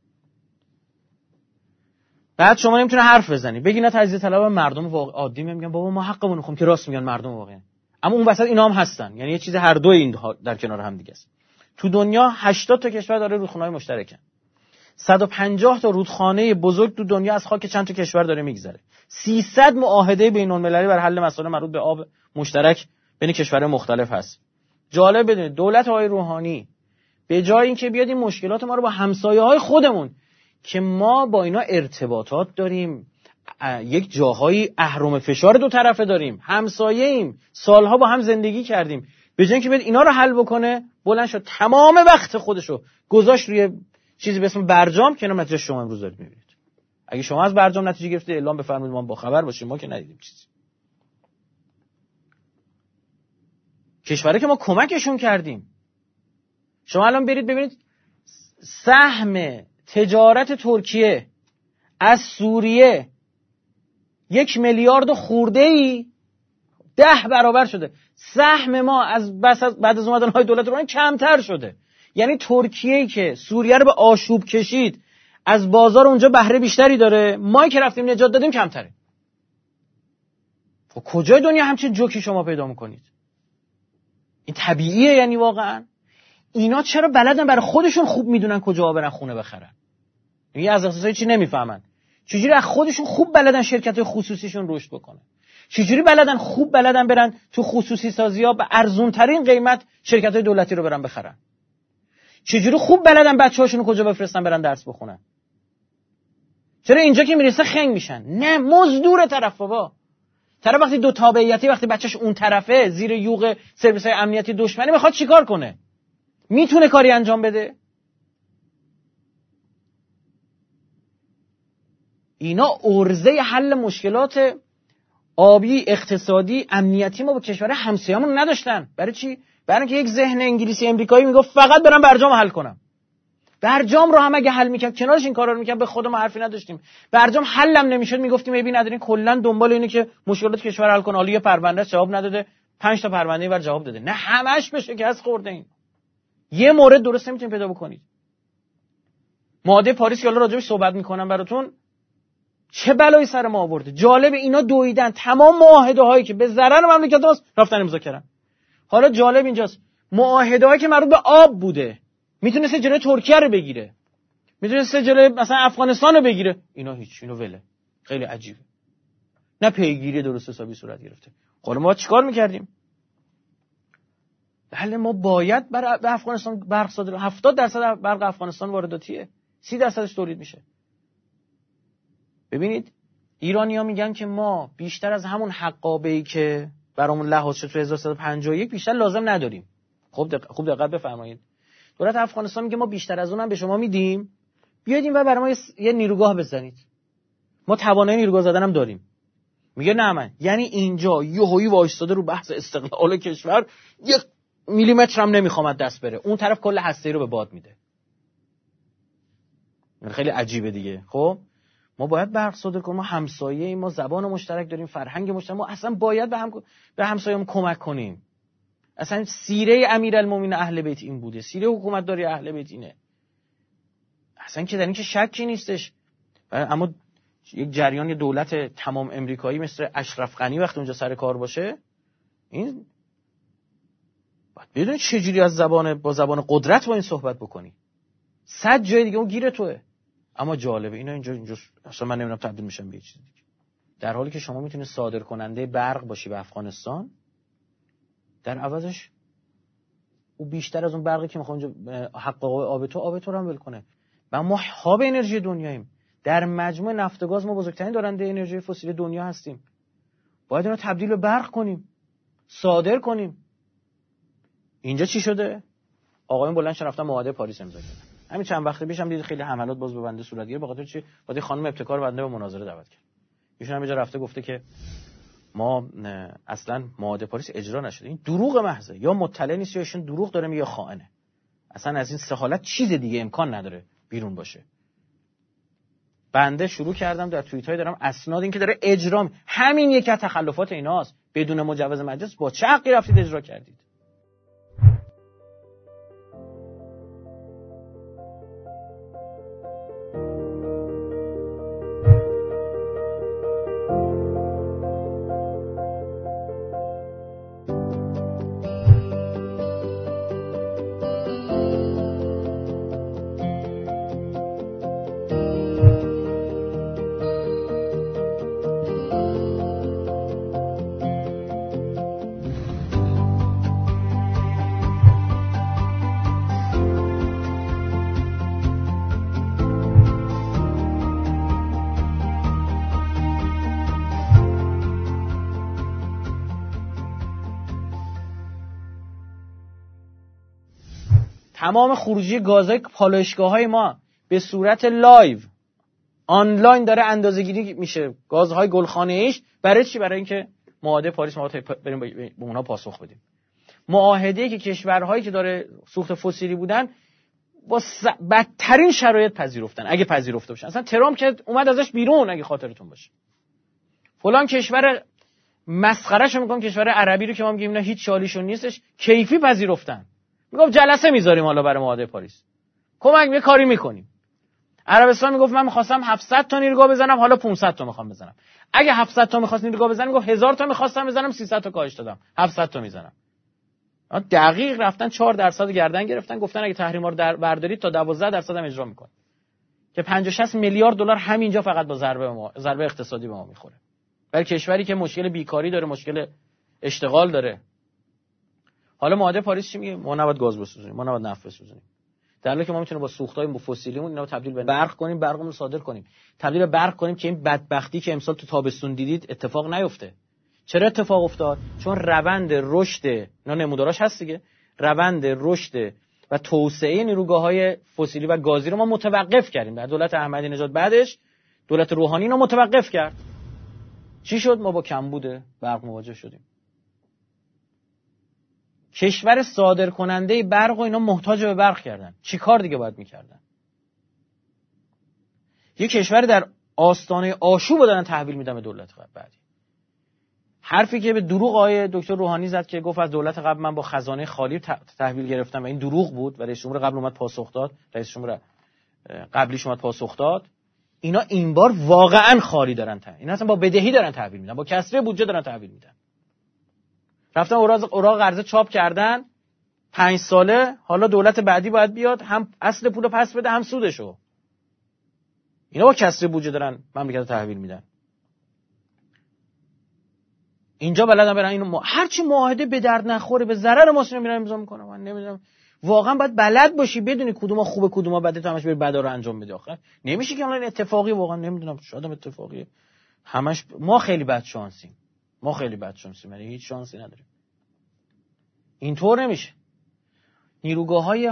بعد شما نمیتونه حرف بزنی بگی نه تجزیه طلب مردم واقع عادی میگن بابا ما حقمون میخوام، که راست میگن مردم واقعا. اما اون وسط اینا هم هستن، یعنی یه چیز هر دو این در کنار هم دیگه است. تو دنیا 80 تا کشور داره رودخونه‌های مشترکن. 150 تا رودخانه بزرگ تو دنیا از خاک چند تا کشور داره میگذره. 300 معاهده بین‌المللی بر حل مسائل مربوط به آب مشترک بین کشورهای مختلف هست. جالب بدونید دولت آقای روحانی به جای اینکه بیاد این مشکلات ما رو با همسایه‌های خودمون که ما با اینا ارتباطات داریم، یک جاهایی اهرم فشار دو طرفه داریم، همسایه‌ایم، سالها با هم زندگی کردیم، به جای اینکه بیاد اینا رو حل بکنه بلند شد تمام وقت خودشو گذاشت روی چیزی به اسم برجام که اینا نتیجه شما امروز دارید می‌بینید. اگه شما از برجام نتیجه گرفتید اعلام بفرمایید ما با خبر باشیم، ما که ندیدیم چیزی. کشوری که ما کمکشون کردیم. شما الان برید ببینید سهم تجارت ترکیه از سوریه 1 میلیارد خورده‌ای 10 برابر شده. سهم ما از بعد از اومدن های دولت روحانی کمتر شده. یعنی ترکیه‌ای که سوریه رو به آشوب کشید از بازار اونجا بهره بیشتری داره، ما که رفتیم نجات دادیم کمتره. خب کجای دنیا همچین جوکی شما پیدا میکنید؟ این طبیعیه؟ یعنی واقعا اینا چرا بلدن برای خودشون خوب میدونن کجا برن خونه بخرن؟ یعنی از اساسای چی نمیفهمن؟ چجوری از خودشون خوب بلدن شرکت‌های خصوصیشون رشد بکنه؟ چجوری خوب بلدن برن تو خصوصی سازی‌ها به ارزون ترین قیمت شرکت‌های دولتی رو برن بخرن؟ چجوری خوب بلدن بچه‌هاشون رو کجا بفرستن برن درس بخونن؟ چرا اینجا که میرسه خنگ میشن؟ نه مزدور طرف بابا. طرف وقتی دو تابعیتی، وقتی بچه‌ش اون طرفه زیر یوغ سرویس‌های امنیتی دشمنی، میخواد چیکار کنه؟ میتونه کاری انجام بده؟ اینا عرضه حل مشکلات آبی، اقتصادی، امنیتی ما با کشور همسایه‌مون نداشتن. برای چی؟ برای اینکه یک ذهن انگلیسی امریکایی میگفت فقط برام برجام حل کنم. برجام رو هم اگه حل میکرد، کنارش این کارا رو میکرد، به خود ما حرفی نداشتیم. برجام حلم نمیشد، میگفتیم ببین ندارین، کلا دنبال اینه که مشکلات کشور حل کنه. حالا یه پرونده جواب نداده، 5 تا پرونده بر جواب داده. نه همش به شکست خورده این. یه مورد درست نمیتونید پیدا بکنید. معاهده پاریس که حالا راجعش صحبت میکنم براتون، چه بلایی سر ما آورده. جالب اینا دویدن تمام معاهده هایی که به ضرر مملکت هاست رفتن امضا کردن. حالا جالب اینجاست معاهده هایی که مربوط به آب بوده میتونست جلوی ترکیه رو بگیره، میتونست جلوی مثلا افغانستان رو بگیره، اینا هیچ، اینو وله. خیلی عجیبه. نه پیگیری درست حسابی صورت گرفته. حالا ما چیکار میکردیم؟ بله ما باید به افغانستان برق صادر، 70% برق افغانستان وارداتیه، 30%ش تولید میشه. ببینید ایرانی‌ها میگن که ما بیشتر از همون حقابه‌ای که برامون لحاظ شد تو 1351 بیشتر لازم نداریم. خوب دقت بفرمایید. دولت افغانستان میگه ما بیشتر از اونم به شما میدیم، بیاید و برای ما یه نیروگاه بزنید. ما توانایی نیروگاه زدن هم داریم. میگه نه من، یعنی اینجا یهویی وایستاده رو بحث استقلال کشور، 1 میلیمتر هم نمیخوام از دست بره، اون طرف کل هسته‌ای رو به باد میده. خیلی عجیبه دیگه. خب ما باید برق صادر کنیم، ما همسایه ایم، ما زبان مشترک داریم، فرهنگ مشترک، ما اصلا باید به همسایه‌مون کمک کنیم. اصلا سیره امیرالمومنین اهل بیت این بوده، سیره حکومتداری اهل بیت اینه. اصلا که در این که شکی نیستش. اما یک جریان دولت تمام امریکایی مثل اشرف غنی وقتی اونجا سر کار باشه، این باید بدون چجوری از با زبان قدرت با این صحبت بکنی. 100 جای دیگه اون گیر توئه. اما جالبه اینا اینجا اصلا من نمیدونم تبدیل میشن به چیز دیگه. در حالی که شما میتونی صادر کننده برق باشی به افغانستان، در عوضش او بیشتر از اون برقی که میخواد حق آب تو رو هم ول کنه. و ما هاب انرژی دنیاییم. در مجموع نفت و گاز ما بزرگترین دارنده انرژی فسیل دنیا هستیم. باید اینو تبدیل به برق کنیم، صادر کنیم. اینجا چی شده؟ آقایون بلند شدن رفتن معاهده پاریس امضا کردن. همین چند وقت پیش هم دید خیلی حملات باز به بنده صورت گرفت. به خاطر چی؟ بعد خانم ابتکار بنده به مناظره دعوت کرد. ایشون هم یه جا رفته گفته که ما اصلا معاهده پاریس اجرا نشده. این دروغ محضه. یا مطلع نیست یا ایشون دروغ داره میگه، یا خائنه. اصلا از این سه حالت چیز دیگه امکان نداره بیرون باشه. بنده شروع کردم در توییت‌های دارم اسناد این که داره اجرا، همین یک از تخلفات ایناست. بدون مجوز مجلس با چه حقی رفتید اجرا کردید؟ تمام خروجی گازهای پالایشگاه‌های ما به صورت لایو آنلاین داره اندازه‌گیری میشه. گازهای گلخانه‌ایش برای چی؟ برای اینکه معاهده پاریس ما بریم به اونها پاسخ بدیم. معاهده‌ای که کشورهایی که داره سوخت فسیلی بودن با بدترین شرایط پذیرفتن، اگه پذیرفته باشن. اصلا ترامپ که اومد ازش بیرون، اگه خاطرتون باشه. فلان کشور مسخرهشو میگم، کشور عربی رو که ما میگیم اینا هیچ شالیشون نیستش، کیفی پذیرفتن. میگفت جلسه میذاریم حالا برای معاهده پاریس، کمک یه کاری میکنیم. عربستان میگفت من میخواستم 700 تا نیروگاه بزنم، حالا 500 تا میخوام بزنم. اگه 700 تا میخواست نیروگاه بزنم، میگفت 1000 تا میخواستم بزنم، 300 تا کاهش دادم، 700 تا میزنم. دقیق رفتن 4% گردن گرفتن، گفتن اگه تحریما رو بردارید تا 12% هم اجرا میکنه، که 50-60 میلیارد دلار همینجا فقط با ضربه اقتصادی به ما میخوره. برای کشوری که مشکل بیکاری داره، مشکل اشتغال داره. حالا معاهده پاریس چی میگه؟ ما نباید گاز بسوزونیم، ما نباید نفت بسوزونیم. در حالی که ما میتونیم با سوختهای فسیلیمون اینا رو تبدیل به برق کنیم، برقمون رو صادر کنیم، تبدیل به برق کنیم که این بدبختی که امسال تو تابستون دیدید اتفاق نیفته. چرا اتفاق افتاد؟ چون روند رشد، اینا نموداراش هست دیگه، روند رشد و توسعه نیروگاه‌های فسیلی و گازی رو ما متوقف کردیم. در دولت احمدی نژاد بعدش دولت روحانی اینو متوقف کرد. چی شد؟ ما با کمبود برق مواجه شدیم. کشور صادر کننده برق و اینا محتاج به برق کردن. چی کار دیگه باید میکردن؟ یه کشور در آستانه آشوب دارن تحویل میدن به دولت بعدی. حرفی که به دروغ آقای دکتر روحانی زد که گفت از دولت قبل من با خزانه خالی تحویل گرفتم و این دروغ بود و رئیس جمهور قبل اومد پاسخ داد، رئیس جمهور قبلیش اومد پاسخ داد. اینا این بار واقعا خالی دارن اینا اصلا با بدهی دارن تحویل میدن، با کسری بودجه دارن تحویل میدن. رفتن اوراق قرضه چاپ کردن 5 ساله، حالا دولت بعدی باید بیاد هم اصل پولو پس بده هم سودشو. اینا با کسری بودجه دارن مملکت رو تحویل میدن. اینجا بلدن برن اینو هرچی معاهده به درد نخوره به ضرر مسلمان میرن امضا میکنن. من نمیدونم واقعا باید بلد باشی بدونی کدوما خوبه کدوما بده تا همش بری بدا رو انجام بدی. آخه نمیشه که الان اتفاقی، واقعا نمیدونم شاید اتفاقیه همش. ما خیلی بد شانسیم، یعنی هیچ شانسی نداریم. اینطور نمیشه. نیروگاه‌های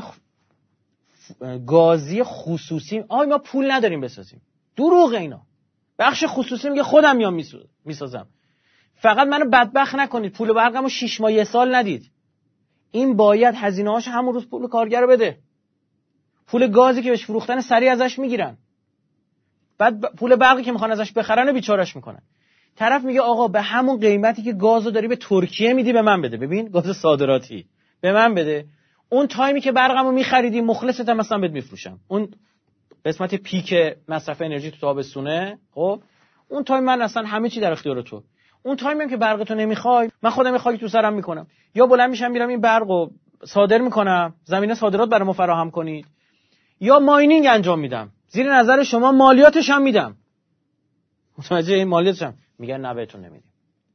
گازی خصوصی ما پول نداریم بسازیم. دروغه اینا. بخش خصوصی میگه خودم میام میسازم. فقط منو بدبخت نکنید. پول برقمو 6 ماه 1 سال ندید. این باید هزینه‌هاش همون روز پول کارگر رو بده. پول گازی که بهش فروختن سریع ازش میگیرن. بعد پول برقی که میخوان ازش بخرن و بیچارهش میکنن. طرف میگه آقا به همون قیمتی که گازو داری به ترکیه میدی به من بده. ببین گاز صادراتی به من بده. اون تایمی که برقمو میخریدی مخلصت هم مثلا بهت میفروشم. اون قسمت پیک مصرف انرژی تو تابستونه، خب اون تایم من اصلا همه چی در اختیار تو. اون تایمی که برق تو نمیخوای من خودم خاکی تو سرم میکنم، یا بلند میشم میرم این برقو صادر میکنم، زمینه صادرات برام فراهم کنید، یا ماینینگ انجام میدم، زیر نظر شما مالیاتش هم میدم. متوجه این مالیاتش هم میگن نه بهتون نمیدیم.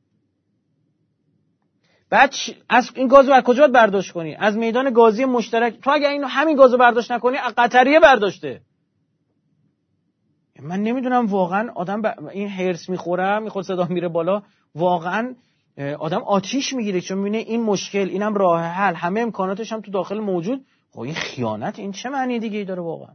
بعد از این گازو از کجا برداشت کنی؟ از میدان گازی مشترک. تو اگه همین گازو برداشت نکنی قطریه برداشته. من نمیدونم واقعا آدم این هرس میخوره، میخواد صدا میره بالا، واقعا آدم آتیش میگیره چون میبینه این مشکل، اینم راه حل، همه امکاناتش هم تو داخل موجود. خب این خیانت، این چه معنی دیگه ای داره واقعا؟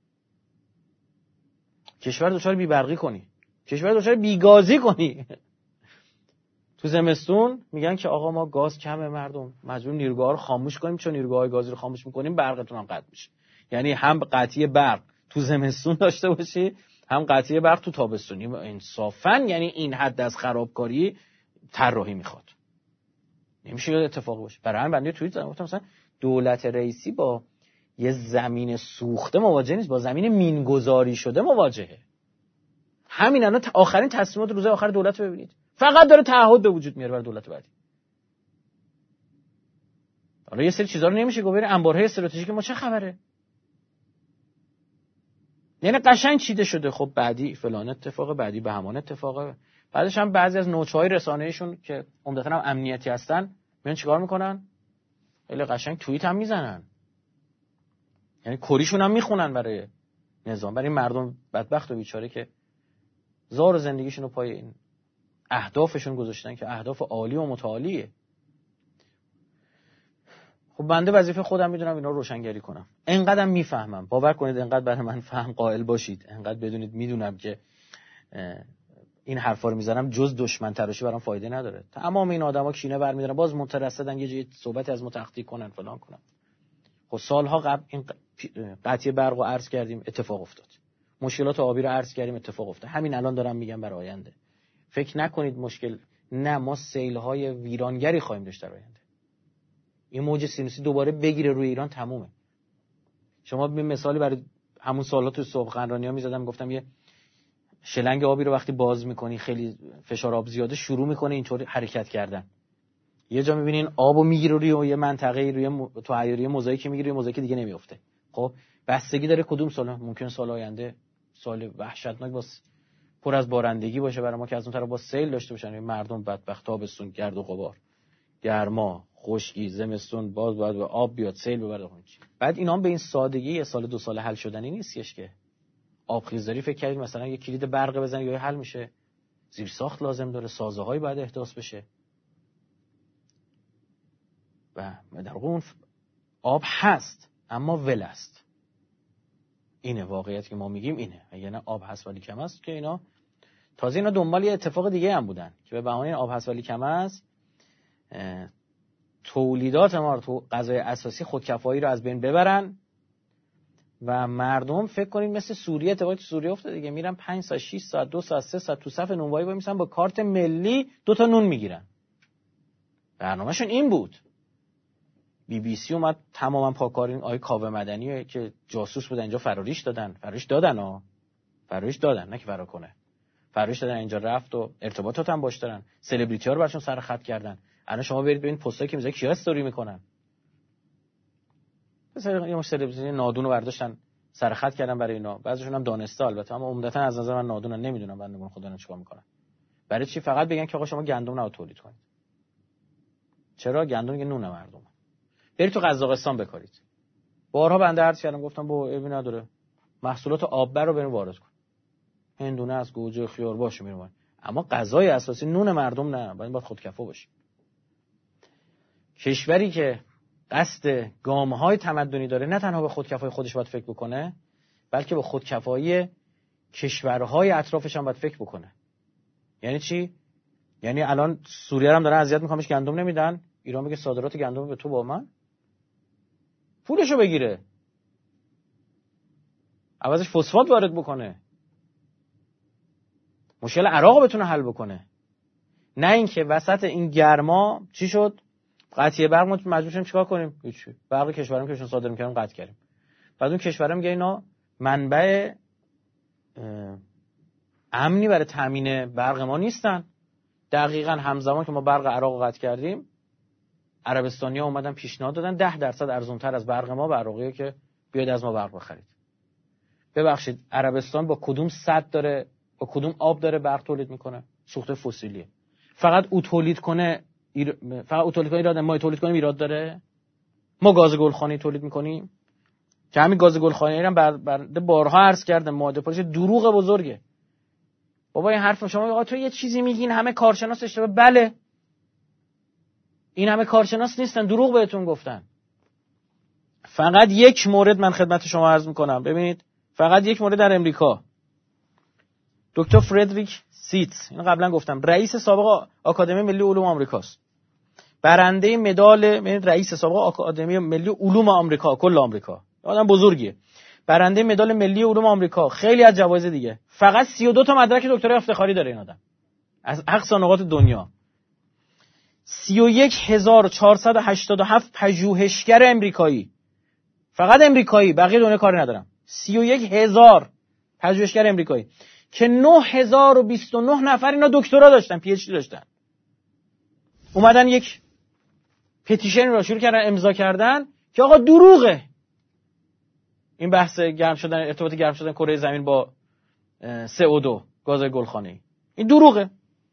کشور دچار بی‌برقی کنی، کشور دچار بیگازی کنی. تو زمستون میگن که آقا ما گاز کمه، مردم مجبور نیروگاه‌ها رو خاموش کنیم، چون نیروگاه‌های گازی رو خاموش میکنیم برقتون هم قطع میشه. یعنی هم قطعی برق تو زمستون داشته باشی، هم قطعی برق تو تابستونی. انصافاً یعنی این حد از خرابکاری طراحی میخواد. نمیشه اتفاقی باشه. برای همین بنده توییت زدم گفتم مثلا دولت رئیسی با یه زمین سوخته مواجه نیست، با زمین مینگذاری شده مواجهه. همین الان آخرین تصمیمات روز آخر دولت رو ببینید، فقط داره تعهد به وجود میاره برای دولت بعدی. حالا یه سری چیزا رو نمیشه گفت. انبارهای استراتژیک ما چه خبره؟ یعنی قشنگ چیده شده. خب بعدی فلان اتفاق، بعدی به همان اتفاقه. بعدش هم بعضی از نوچه‌های رسانه‌ایشون که عمدتاً هم امنیتی هستن میان چیکار میکنن؟ خیلی قشنگ توییت هم میزنن. یعنی کریشون هم میخونن برای نظام، برای مردم بدبخت و بیچاره که زار زندگیشون رو پای این اهدافشون گذاشتن که اهداف عالی و متعالیه. خب بنده وظیفه خودم میدونم اینا رو روشنگری کنم. انقدرم میفهمم، باور کنید انقدر برای من فهم قائل باشید، انقدر بدونید میدونم که این حرفا رو میزنم جز دشمن تراشی برام فایده نداره. تمام این آدما کینه برمی‌دارن، باز مترصدن یه جای صحبتی از متخطی کنن فلان کنن. خب سالها قبل این قطعی برق رو عرض کردیم، اتفاق افتاد. مشکلات آبی رو عرض کردیم، اتفاق افتاد. همین الان دارم میگم برای آینده. فکر نکنید مشکل، نه، ما سیل‌های ویرانگری خواهیم داشت در آینده. این موج سینوسی دوباره بگیره روی ایران تمومه. شما به مثالی برای همون سال‌ها تو سبخنرانی‌ها می‌زدم، گفتم یه شلنگ آبی رو وقتی باز می‌کنی خیلی فشار آب زیاده شروع می‌کنه اینطوری حرکت کردن. یه جا می‌بینین آبو میگیره روی یه منطقه‌ای، روی تو عیاری موزاییک میگیره، روی موزاییک دیگه نمی‌افته. خب بستگی داره کدوم سال، ممکن سال آینده سال وحشتناک باشه، پر از بارندگی باشه برای ما که از اون طرف با سیل داشته باشن مردم، بدبخت تابستون گرد و غبار، گرما، خشکی، زمستون باز باید به آب بیاد، سیل ببره. بعد اینا هم به این سادگی یه سال دو سال حل شدنی نیستش که آبخیزداری فکر کنید مثلا یه کلید برق بزنید یا حل میشه. زیر ساخت لازم داره، سازه‌هایی باید احداث بشه و در واقع اون آب هست اما ول است. اینه واقعیت که ما میگیم، اینه. یعنی آب هست ولی کم است، که اینا تازه اینا دنبال یه اتفاق دیگه هم بودن که به بهانه آب هست ولی کم است تولیدات ما رو تو غذای اساسی خودکفایی رو از بین ببرن و مردم فکر کنید مثل سوریه، اتفاقی تو سوریه افتاد دیگه، میرن 5 ساعت 6 ساعت 2 ساعت 3 ساعت تو صف نونوایی وای میسن با کارت ملی 2 تا نون میگیرن. برنامه‌شون این بود. BBC اومد تماما پاکارین آقای کاوه مدنی که جاسوس بود اینجا فراریش دادن نه که فرار کنه، فراریش دادن اینجا رفت و ارتباطات هم باش دارن، سلبریتی‌ها رو براشون سر خط کردن. الان شما برید ببینید پستایی که میذاره کیا استوری میکنن، مثلا یه مش سلبریتی نادون رو برداشتن سر خط کردن برای اینا، بعضیشون هم دانسته البته، اما عمدتا از نظر من نادونن، نمیدونم بندگان خدا چیکار میکنن. برای چی؟ فقط بگن که آقا شما گندم نباید تولید کنید. چرا؟ گندم که نون مردمه. برید تو قزاقستان بکارید. بارها بنده عرض کردم، گفتم با ابی نداره، محصولات آببر رو بریم وارد کن، هندونه از گوجه خیار باشه میرون، اما غذای اساسی نون مردم نه، باید خودکفا باشیم. کشوری که قصد گام‌های تمدنی داره نه تنها به خودکفایی خودش باید فکر بکنه، بلکه به خودکفایی کشورهای اطرافش هم باید فکر بکنه. یعنی چی؟ یعنی الان سوریه هم دارن اذیت میکنمش گندم نمیدن، ایران میگه صادرات گندم به تو با من، پولشو بگیره، عوضش فسفات وارد بکنه، مشکل عراق رو بتونه حل بکنه. نه اینکه وسط این گرما چی شد؟ قطعی برق ما مجبور شدیم چیکار کنیم؟ هیچ. برق کشورم که شون صادر می‌کردن قطع کردیم. بعد اون کشورم میگه اینا منبع امنی برای تامین برق ما نیستن. دقیقاً همزمان که ما برق عراق قطع کردیم، عربستانی‌ها اومدن پیشنهاد دادن 10% ارزان‌تر از برق ما به عراقیه که بیاید از ما برق بخرید. ببخشید عربستان با کدوم سد داره، با کدوم آب داره برق تولید میکنه؟ سوخت فسیلیه. فقط او تولید کنه ایراد، ما تولید کنیم ایراد داره؟ ما گاز گلخانی تولید میکنیم که همین گاز گلخانی هم برده بارها عرض کردم ماده پالیش دروغ بزرگه. بابا این حرف شما آقا تو یه چیزی میگین همه کارشناس اشتباه. بله این همه کارشناس نیستن، دروغ بهتون گفتن. فقط یک مورد من خدمت شما عرض میکنم، ببینید فقط یک مورد در امریکا، دکتر فردریک سیتس، اینو قبلا گفتم، رئیس سابق آکادمی ملی علوم آمریکاست، برنده مدال، رئیس سابق آکادمی ملی علوم آمریکا، کل آمریکا، آدم بزرگیه، برنده مدال ملی علوم آمریکا، خیلی از جوایز دیگه. فقط 32 تا مدرک دکترای افتخاری داره این آدم از اقصا نقاط دنیا. 31487 پژوهشگر امریکایی، فقط امریکایی، بقیه دنیا کاری ندارم. 31000 پژوهشگر امریکایی که 9029 نفر اینا دکترا داشتن، پی اچ دی داشتن. اومدن یک پتیشن رو شروع کردن امضا کردن که آقا دروغه این بحث گرم شدن، ارتباط گرم شدن کره زمین با CO2 گاز گلخانه‌ای، این دروغه.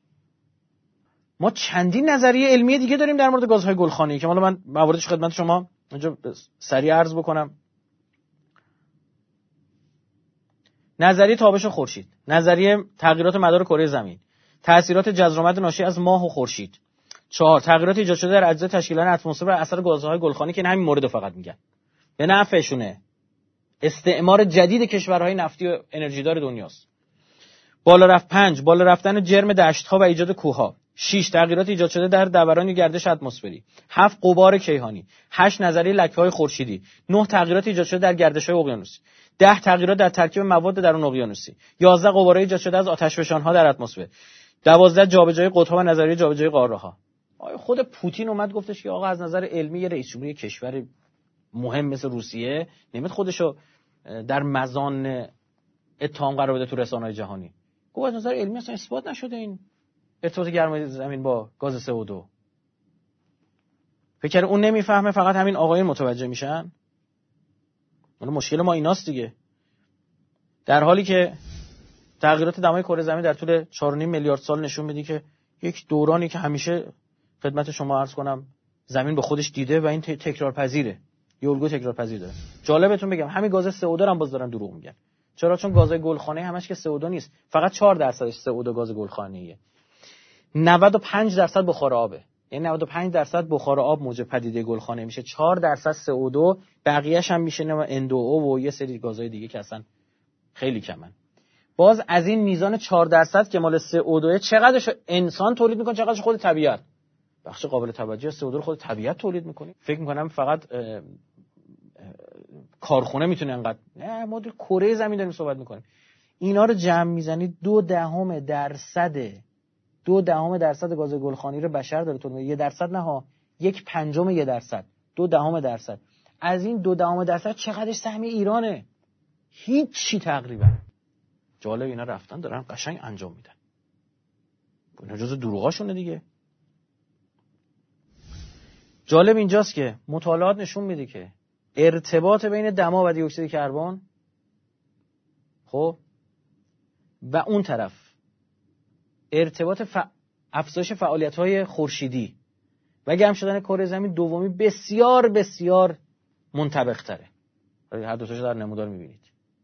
ما چندین نظریه علمی دیگه داریم در مورد گازهای گلخانه‌ای که حالا من مواردش خدمت شما اینجا سریع عرض بکنم. نظریه تابش خورشید، نظریه تغییرات مدار کره زمین، تأثیرات جزرآمد ناشی از ماه و خورشید. 4 تغییرات ایجاد شده در اجزای تشکیلان اتمسفر بر اثر گازهای گلخانه‌ای که همین مورد فقط میگن به نفعشونه. استعمار جدید کشورهای نفتی و انرژیدار دنیاست. بالا 5 بالا رفتن جرم دشت‌ها و ایجاد کوه‌ها. 6 تغییرات ایجاد شده در دوران و گردش اتمسفری. 7 غبار کیهانی. 8 نظریه لکه‌های خورشیدی. 9 تغییرات ایجاد شده در گردش‌های اقیانوسی. 10 تغییرات در ترکیب مواد درون اقیانوسی. 11 غبارهای ایجاد شده از آتشفشان‌ها در اتمسفر. 12 جابجایی قطب‌ها و نظریه جابجایی قاره‌ها. خود پوتین اومد گفتش که آقا از نظر علمی رئیس جمهوری کشور مهم مثل روسیه نمیاد خودشو در مزان اتهام قرار بده تو رسانه‌های جهانی. گفت از نظر علمی اصلا اثبات نشده این ارتباط گرمای زمین با گاز CO2. فکر اون نمیفهمه، فقط همین آقایون متوجه میشن. ولی مشکل ما ایناست دیگه. در حالی که تغییرات دمای کره زمین در طول 4.5 میلیارد سال نشون میده که یک دورانی که همیشه خدمت شما عرض کنم زمین به خودش دیده و این تکرار پذیره، یه الگوی تکرار پذیر داره. جالبتون بگم همین گاز CO2 هم باز دارن دروغ میگن. چرا؟ چون گازهای گلخانه‌ای همش که CO2 نیست، فقط 4% CO2 گاز گلخانه‌ایه. 95% بخار آبه، یعنی 95% بخار آب موجب پدیده گلخانه میشه، 4% CO2، بقیه‌اش هم میشه NO2 و یه سری گازهای دیگه که اصلا خیلی کمن. باز از این میزان 4% که مال CO2 چقدرش انسان تولید میکنه، چقدرش خود طبیعت. بخش قابل توجه CO2 رو خود طبیعت تولید میکنه. فکر میکنم فقط کارخونه میتونه انقدر، نه ما در کره زمین داریم صحبت میکنیم. اینا رو جمع میزنید 0.2% گاز گلخانی رو بشر داره تولید میکنه. 1% نه ها، 0.1%، 0.2%. از این 0.2% چقدرش سهم ایرانه؟ هیچی تقریبا. جالب اینا رفتن دارن قشنگ انجام میدن. اینا جزء دروغاشونه دیگه. جالب اینجاست که مطالعات نشون میده که ارتباط بین دما و دی اکسید کربن خب و اون طرف ارتباط افزایش فعالیت‌های خورشیدی و گرم شدن کره زمین دومی بسیار بسیار منطبق تره. هر دو تاشو در نمودار میبینید.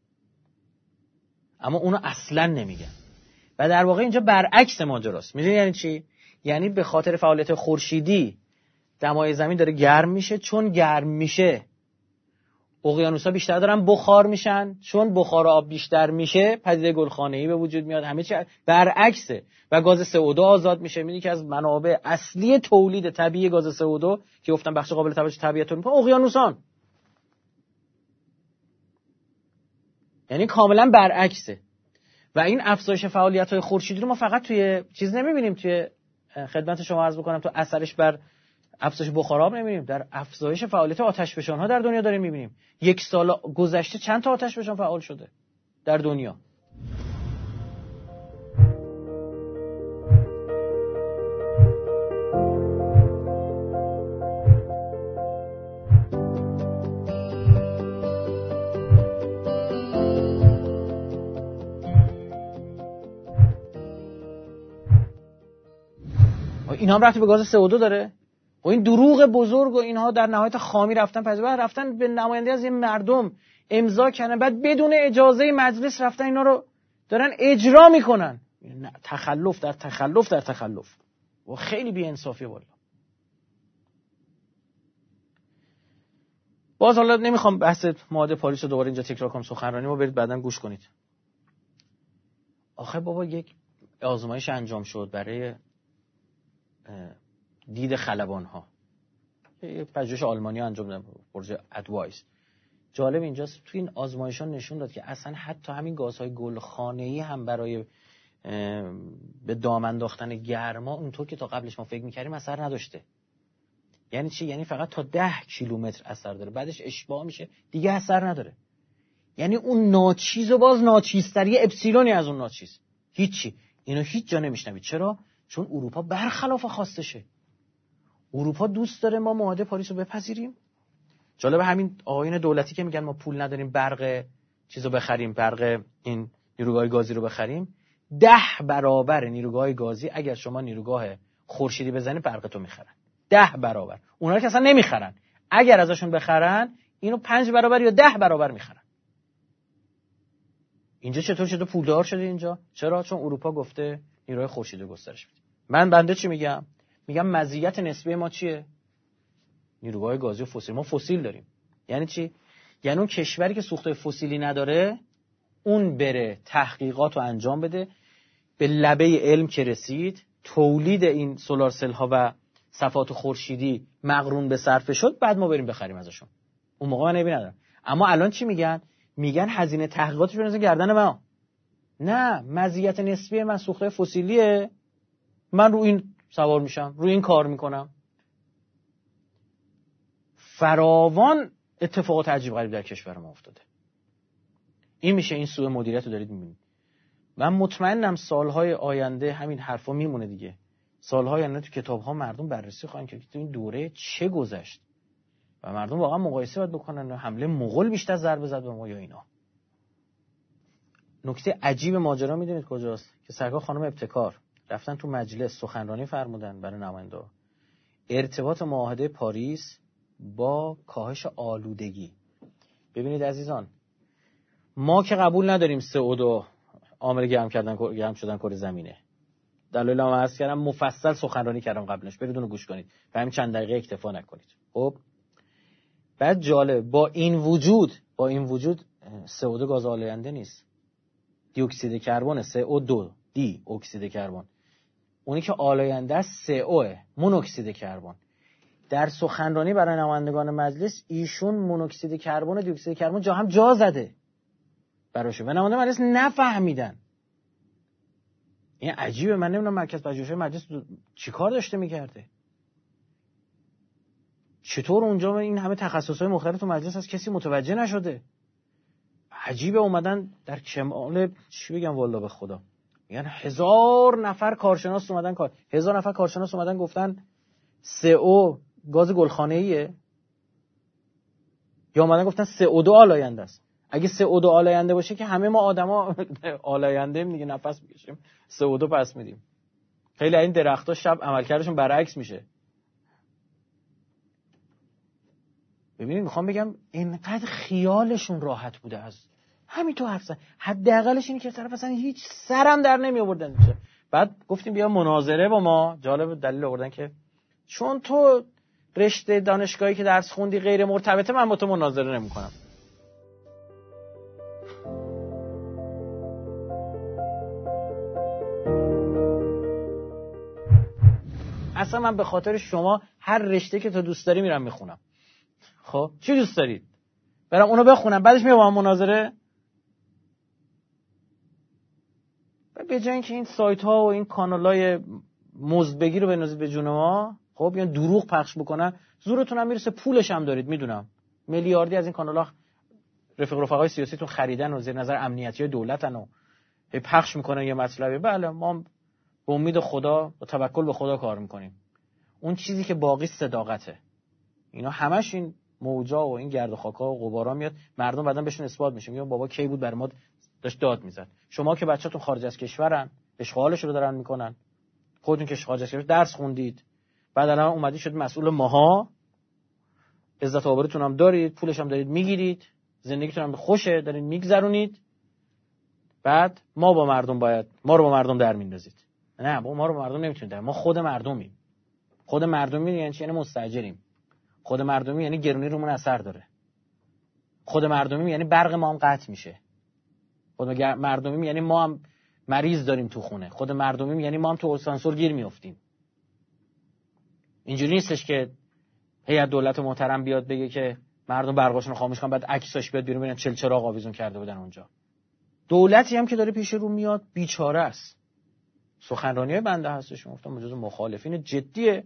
اما اونو اصلا نمیگن. و در واقع اینجا برعکس ماجراست. میدونی یعنی چی؟ یعنی به خاطر فعالیت خورشیدی دمای زمین داره گرم میشه، چون گرم میشه اقیانوس‌ها بیشتر دارن بخار میشن، چون بخار آب بیشتر میشه پدیده گلخانه‌ای به وجود میاد، همه چی برعکسه و گاز CO2 آزاد میشه. میدونی که از منابع اصلی تولید طبیعی گاز CO2 که گفتم بخش قابل توجه طبیعت رو میکنه اقیانوسان، یعنی کاملا برعکسه. و این افزایش فعالیت‌های خورشیدی رو ما فقط توی چیز نمیبینیم، توی خدمت شما عرض بکنم تو اثرش بر افزایش بخار آب نمیبینیم، در افزایش فعالیت آتشفشان‌ها در دنیا داریم میبینیم. یک سال گذشته چند تا آتشفشان فعال شده در دنیا؟ اینا هم رفتی به گاز CO2 داره؟ و این دروغ بزرگ و اینها در نهایت خامی رفتن رفتن به نماینده از این مردم امضا کردن، بعد بدون اجازه مجلس رفتن اینا رو دارن اجرا میکنن. تخلف در تخلف در تخلف و خیلی بی‌انصافیه والله. باز حالا نمیخوام بحث معاهده پاریس رو دوباره اینجا تکرار کنم، سخنرانی ما برید بعداً گوش کنید. آخه بابا یک آزمایش انجام شد برای دید خلبان‌ها، پژوهش آلمانی انجام دادن، پروژه ادوایس. جالب اینجاست تو این آزمایش‌ها نشون داد که اصلا حتی همین گازهای گلخانه‌ای هم برای به دام انداختن گرما اونطور که تا قبلش ما فکر می‌کردیم اثر نداشته. یعنی چی؟ یعنی فقط تا 10 کیلومتر اثر داره، بعدش اشباع میشه دیگه اثر نداره. یعنی اون ناچیز و باز ناچیزتری اپسیلونی از اون ناچیز هیچی. اینو هیچ جا نمیشنوید. چرا؟ چون اروپا برخلاف خواستشه. اروپا دوست داره ما معاهده پاریس رو بپذیریم. جالب همین آقایون دولتی که میگن ما پول نداریم برق چیزو بخریم، برق این نیروگاه گازی رو بخریم، 10 برابر نیروگاه گازی اگر شما نیروگاه خورشیدی بزنید برقتو میخرن. 10 برابر. اونا که اصلا نمیخرن. اگر ازشون بخرن اینو 5 برابر یا 10 برابر میخرن. اینجا چطور پولدار شده اینجا؟ چرا؟ چون اروپا گفته نیروهای خورشیدی گسترش بدیم. من بنده چی میگم؟ میگم مزیت نسبی ما چیه؟ نیروگاه گازی و فسیل. ما فسیل داریم. یعنی چی؟ یعنی اون کشوری که سوخته فسیلی نداره اون بره تحقیقات رو انجام بده، به لبه علم که رسید، تولید این سولار سل ها و صفحات خورشیدی مقرون به صرفه شد، بعد ما بریم بخریم ازشون. اون موقع من نمی‌دونم. اما الان چی میگن؟ میگن هزینه تحقیقاتش بنازه گردن ما. نه، مزیت نسبی من سوخته فسیلیه، من رو این سوار میشم، رو این کار میکنم. فراوان اتفاقات عجیب غریب در کشور ما افتاده. این میشه این سوء مدیریت رو دارید میبینید. من مطمئنم سالهای آینده همین حرفا میمونه دیگه. سالهای آینده تو کتاب‌ها مردم بررسی خواهند کرد که این دوره چه گذشت و مردم واقعا مقایسه باید بکنن. حمله مغول بیشتر ضربه زد به ما یا اینا؟ نکته عجیب ماجرا میدونید کجاست؟ که سرکار خانم ابتکار رفتن تو مجلس سخنرانی فرمودن برای نماینده. ارتباط معاهده پاریس با کاهش آلودگی. ببینید عزیزان، ما که قبول نداریم CO2 عامل گرم شدن کره زمینه. دلایل ما عرض کردم، مفصل سخنرانی کردم قبلش، برید اونو گوش کنید و همین چند دقیقه اکتفا نکنید. خب بعد جالب، با این وجود CO2 گاز آلاینده نیست. دی اکسید کربن، CO2 دی اکسید کربن. اونی که آلاینده است CO مونوکسید کربن. در سخنرانی برای نمایندگان مجلس ایشون مونوکسید کربن و دی اکسید کربن جا زده براشون و نماینده مجلس نفهمیدن. این عجیبه. من نمیدونم مرکز پژوهش‌های مجلس چیکار داشته میکرده. چطور اونجا این همه تخصص‌های مختلف تو مجلس هست کسی متوجه نشده؟ عجیبه. اومدن در کمال چی بگم والله به خدا، میگن 1000 نفر کارشناس اومدن 1000 نفر کارشناس اومدن گفتن CO گاز گلخانه‌ایه، یا اومدن گفتن CO2 آلاینده است. اگه CO2 آلاینده باشه که همه ما آدما آلاینده ایم دیگه، نفس میکشیم CO2 پس میدیم. خیلی این درخت‌ها شب عملکردشون برعکس میشه. ببینید میخوام بگم اینقدر خیالشون راحت بوده از همین تو حرف زدن. حداقلش اینه که طرف اصلا هیچ سرم در نمی آوردن میشه. بعد گفتیم بیا مناظره با ما. جالب دلیل آوردن که چون تو رشته دانشگاهی که درس خوندی غیر مرتبطه، من با تو مناظره نمی‌کنم. اصلا من به خاطر شما هر رشته که تو دوست داری میرم میخونم. خب چی دوست دارید؟ برام اونو بخونم بعدش میام با مناظره. به جای اینکه این سایت ها و این کانالای مزدبگی رو بنازید به جون ما، خب یا دروغ پخش بکنن، زورتون هم میرسه، پولش هم دارید، میدونم میلیاردی از این کانال‌ها رفقای سیاسیتون خریدن و زیر نظر امنیتی دولتن و پخش میکنن یه مطلبی. بله ما به امید خدا و توکل به خدا کار میکنیم. اون چیزی که باقی صداقته. اینا همش این موجا و این گرد و خاکا و غبارا میاد، مردم بعدن بهشون اثبات میشه، میگن بابا کی بود برای ما داشت داد میزد. شما که بچه‌تون خارج از کشورن، اشغالش رو دارن میکنن، خودتون که خارج از کشور درس خوندید، بعد الان اومدید شد مسئول ماها، عزت آبروتون هم دارید، پولش هم دارید میگیرید، زندگیتون هم خوشه دارید میگذرونید، بعد ما رو با مردم در میندازید. نه ما رو با مردم نمیتونید در، ما خود مردمیم. خود مردمی یعنی چی؟ یعنی مستاجریم. خود مردمی یعنی گرونی رومون اثر داره. خود مردمی یعنی برق ما هم قطع میشه. خود مردمی یعنی ما هم مریض داریم تو خونه. خود مردمی یعنی ما هم تو آسانسور گیر میافتیم. اینجوری نیستش که هیئت دولت محترم بیاد بگه که مردم برقاشون رو خاموش کنن، بعد عکساش بیاد بیرون ببینن چل چراغ آویزون کرده بودن اونجا. دولتی هم که داره پیش رو میاد بیچاره است. سخنرانی‌های بنده هستش، گفتم جزو مخالفین جدی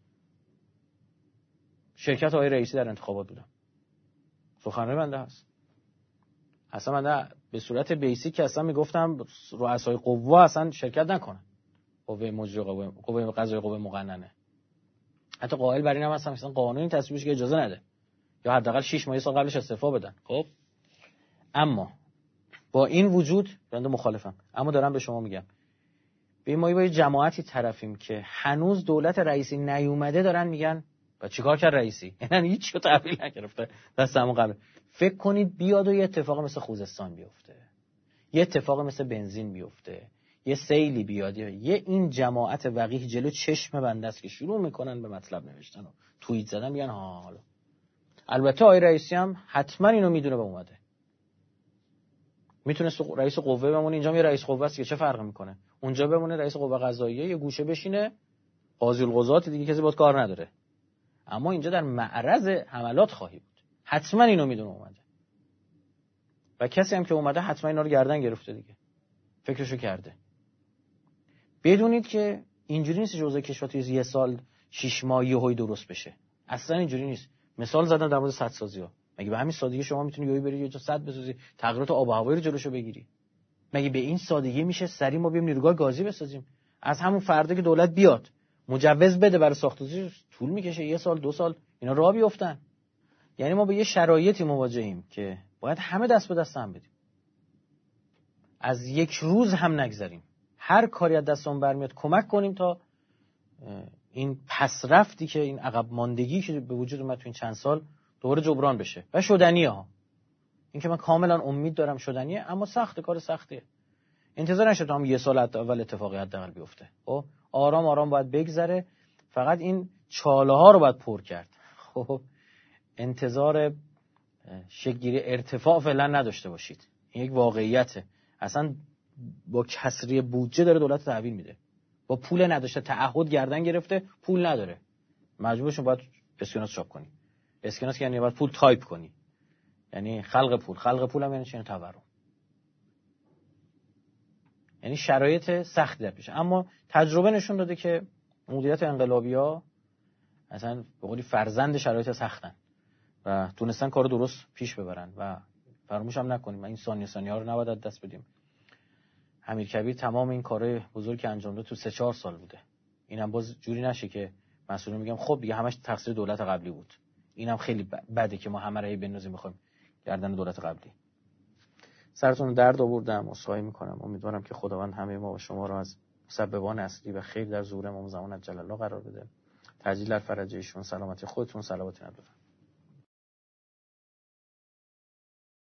شرکت آقای رئیسی در انتخابات بودم. سخنرانی بنده هست. اصلا من به صورت بیسیک اصلا میگفتم رؤسای قوا اصلا شرکت نکنن. قوه مجری، قوه قضاییه، قوه مقننه. حتی قائل بر این هم هستم اصلا قانونی تصویبش که اجازه نده. یا حداقل 6 ماه سال قبلش استعفا بدن. خب اما با این وجود بنده مخالفم. اما دارم به شما میگم ما با یه جماعتی طرفیم که هنوز دولت رئیسی نیومده دارن میگن و چیکار کرد رئیسی؟ یعنی هیچ چیزو تحویل نگرفته. دستمون قبل. فکر کنید بیاد و یه اتفاق مثل خوزستان بیفته. یه اتفاق مثل بنزین بیفته. یه سیلی بیاد. یه این جماعت وقیح جلو چشم بنده است که شروع میکنن به مطلب نوشتن و توییت زدن، میگن ها حالا. البته آقای رئیسی هم حتما اینو میدونه به اومده. میتونه رئیس قوه بمونه، اینجا یه رئیس قوه است که چه فرقی میکنه؟ اونجا بمونه رئیس قوه قضاییه، یه گوشه بشینه، قاضی القضات دیگه کسی باهات کار نداره. اما اینجا در معرض حملات خواهی بود. حتما اینو میدونه اومده. و کسی هم که اومده حتما اینا رو گردن گرفته دیگه. فکرشو کرده. بدونید که اینجوری نیست جزء کشور توی یه سال 6 ماه یهویی درست بشه. اصلا اینجوری نیست. مثال زدم در مورد سدسازی‌ها. مگه به همین سادگی شما میتونی یهویی بری یه جا سد بسازی، تغییرات آب و هوایی رو جلوشو بگیری؟ مگه به این سادگی میشه سری ما بیام نیروگاه گازی بسازیم؟ از همون فردا که دولت بیاد مجوز بده برای ساخت‌وسازی طول میکشه، 1 سال 2 سال اینا راه بیفتن. یعنی ما با یه شرایطی مواجهیم که باید همه دست به دست هم بدیم. از یک روز هم نگذریم. هر کاری از دستمون برمیاد کمک کنیم تا این پسرفتی که این عقب ماندگی که به وجود اومد تو این چند سال دوباره جبران بشه. و شدنیه ها. این که من کاملا امید دارم شدنیه، اما سخته، کار سختیه. انتظار نشه تا هم 1 سال اول اتفاقی حداقل بیفته. خب آرام آرام باید بگذره. فقط این چاله ها رو باید پر کرد. خب انتظار شکل‌گیری ارتفاع فعلا نداشته باشید. این یک واقعیته. اصلا با کسری بودجه داره دولت تحویل میده. با پول نداشته، تعهد گردن گرفته، پول نداره. مجبورشون باید اسکناس چاپ کنی. اسکناس یعنی باید پول تایپ کنی، یعنی خلق پول هم یعنی چنین تورم، یعنی شرایط سختی در پیشه. اما تجربه نشون داده که مدیریت انقلابی‌ها اصلا به قولی فرزند شرایط سختن و تونستن کارو درست پیش ببرن و فراموش هم نکنیم من این ثانیه ها رو نباید از دست بدیم. امیرکبیر تمام این کارهای بزرگی که انجام داد تو 3-4 سال بوده. اینم باز جوری نشه که مسئولین میگم خب دیگه همش تقصیر دولت قبلی بود. اینم خیلی بده که ما همه رو بندازیم بخوایم گردن دولت قبلی. سرتون درد آوردم، عذرخواهی میکنم. امیدوارم که خداوند همه ما و شما رو از مسببان اصلی و خیر در ظهور امام زمان جل الله قرار بده. تعجیل در فرج ایشون، سلامتی خودتون، صلوات ندارم.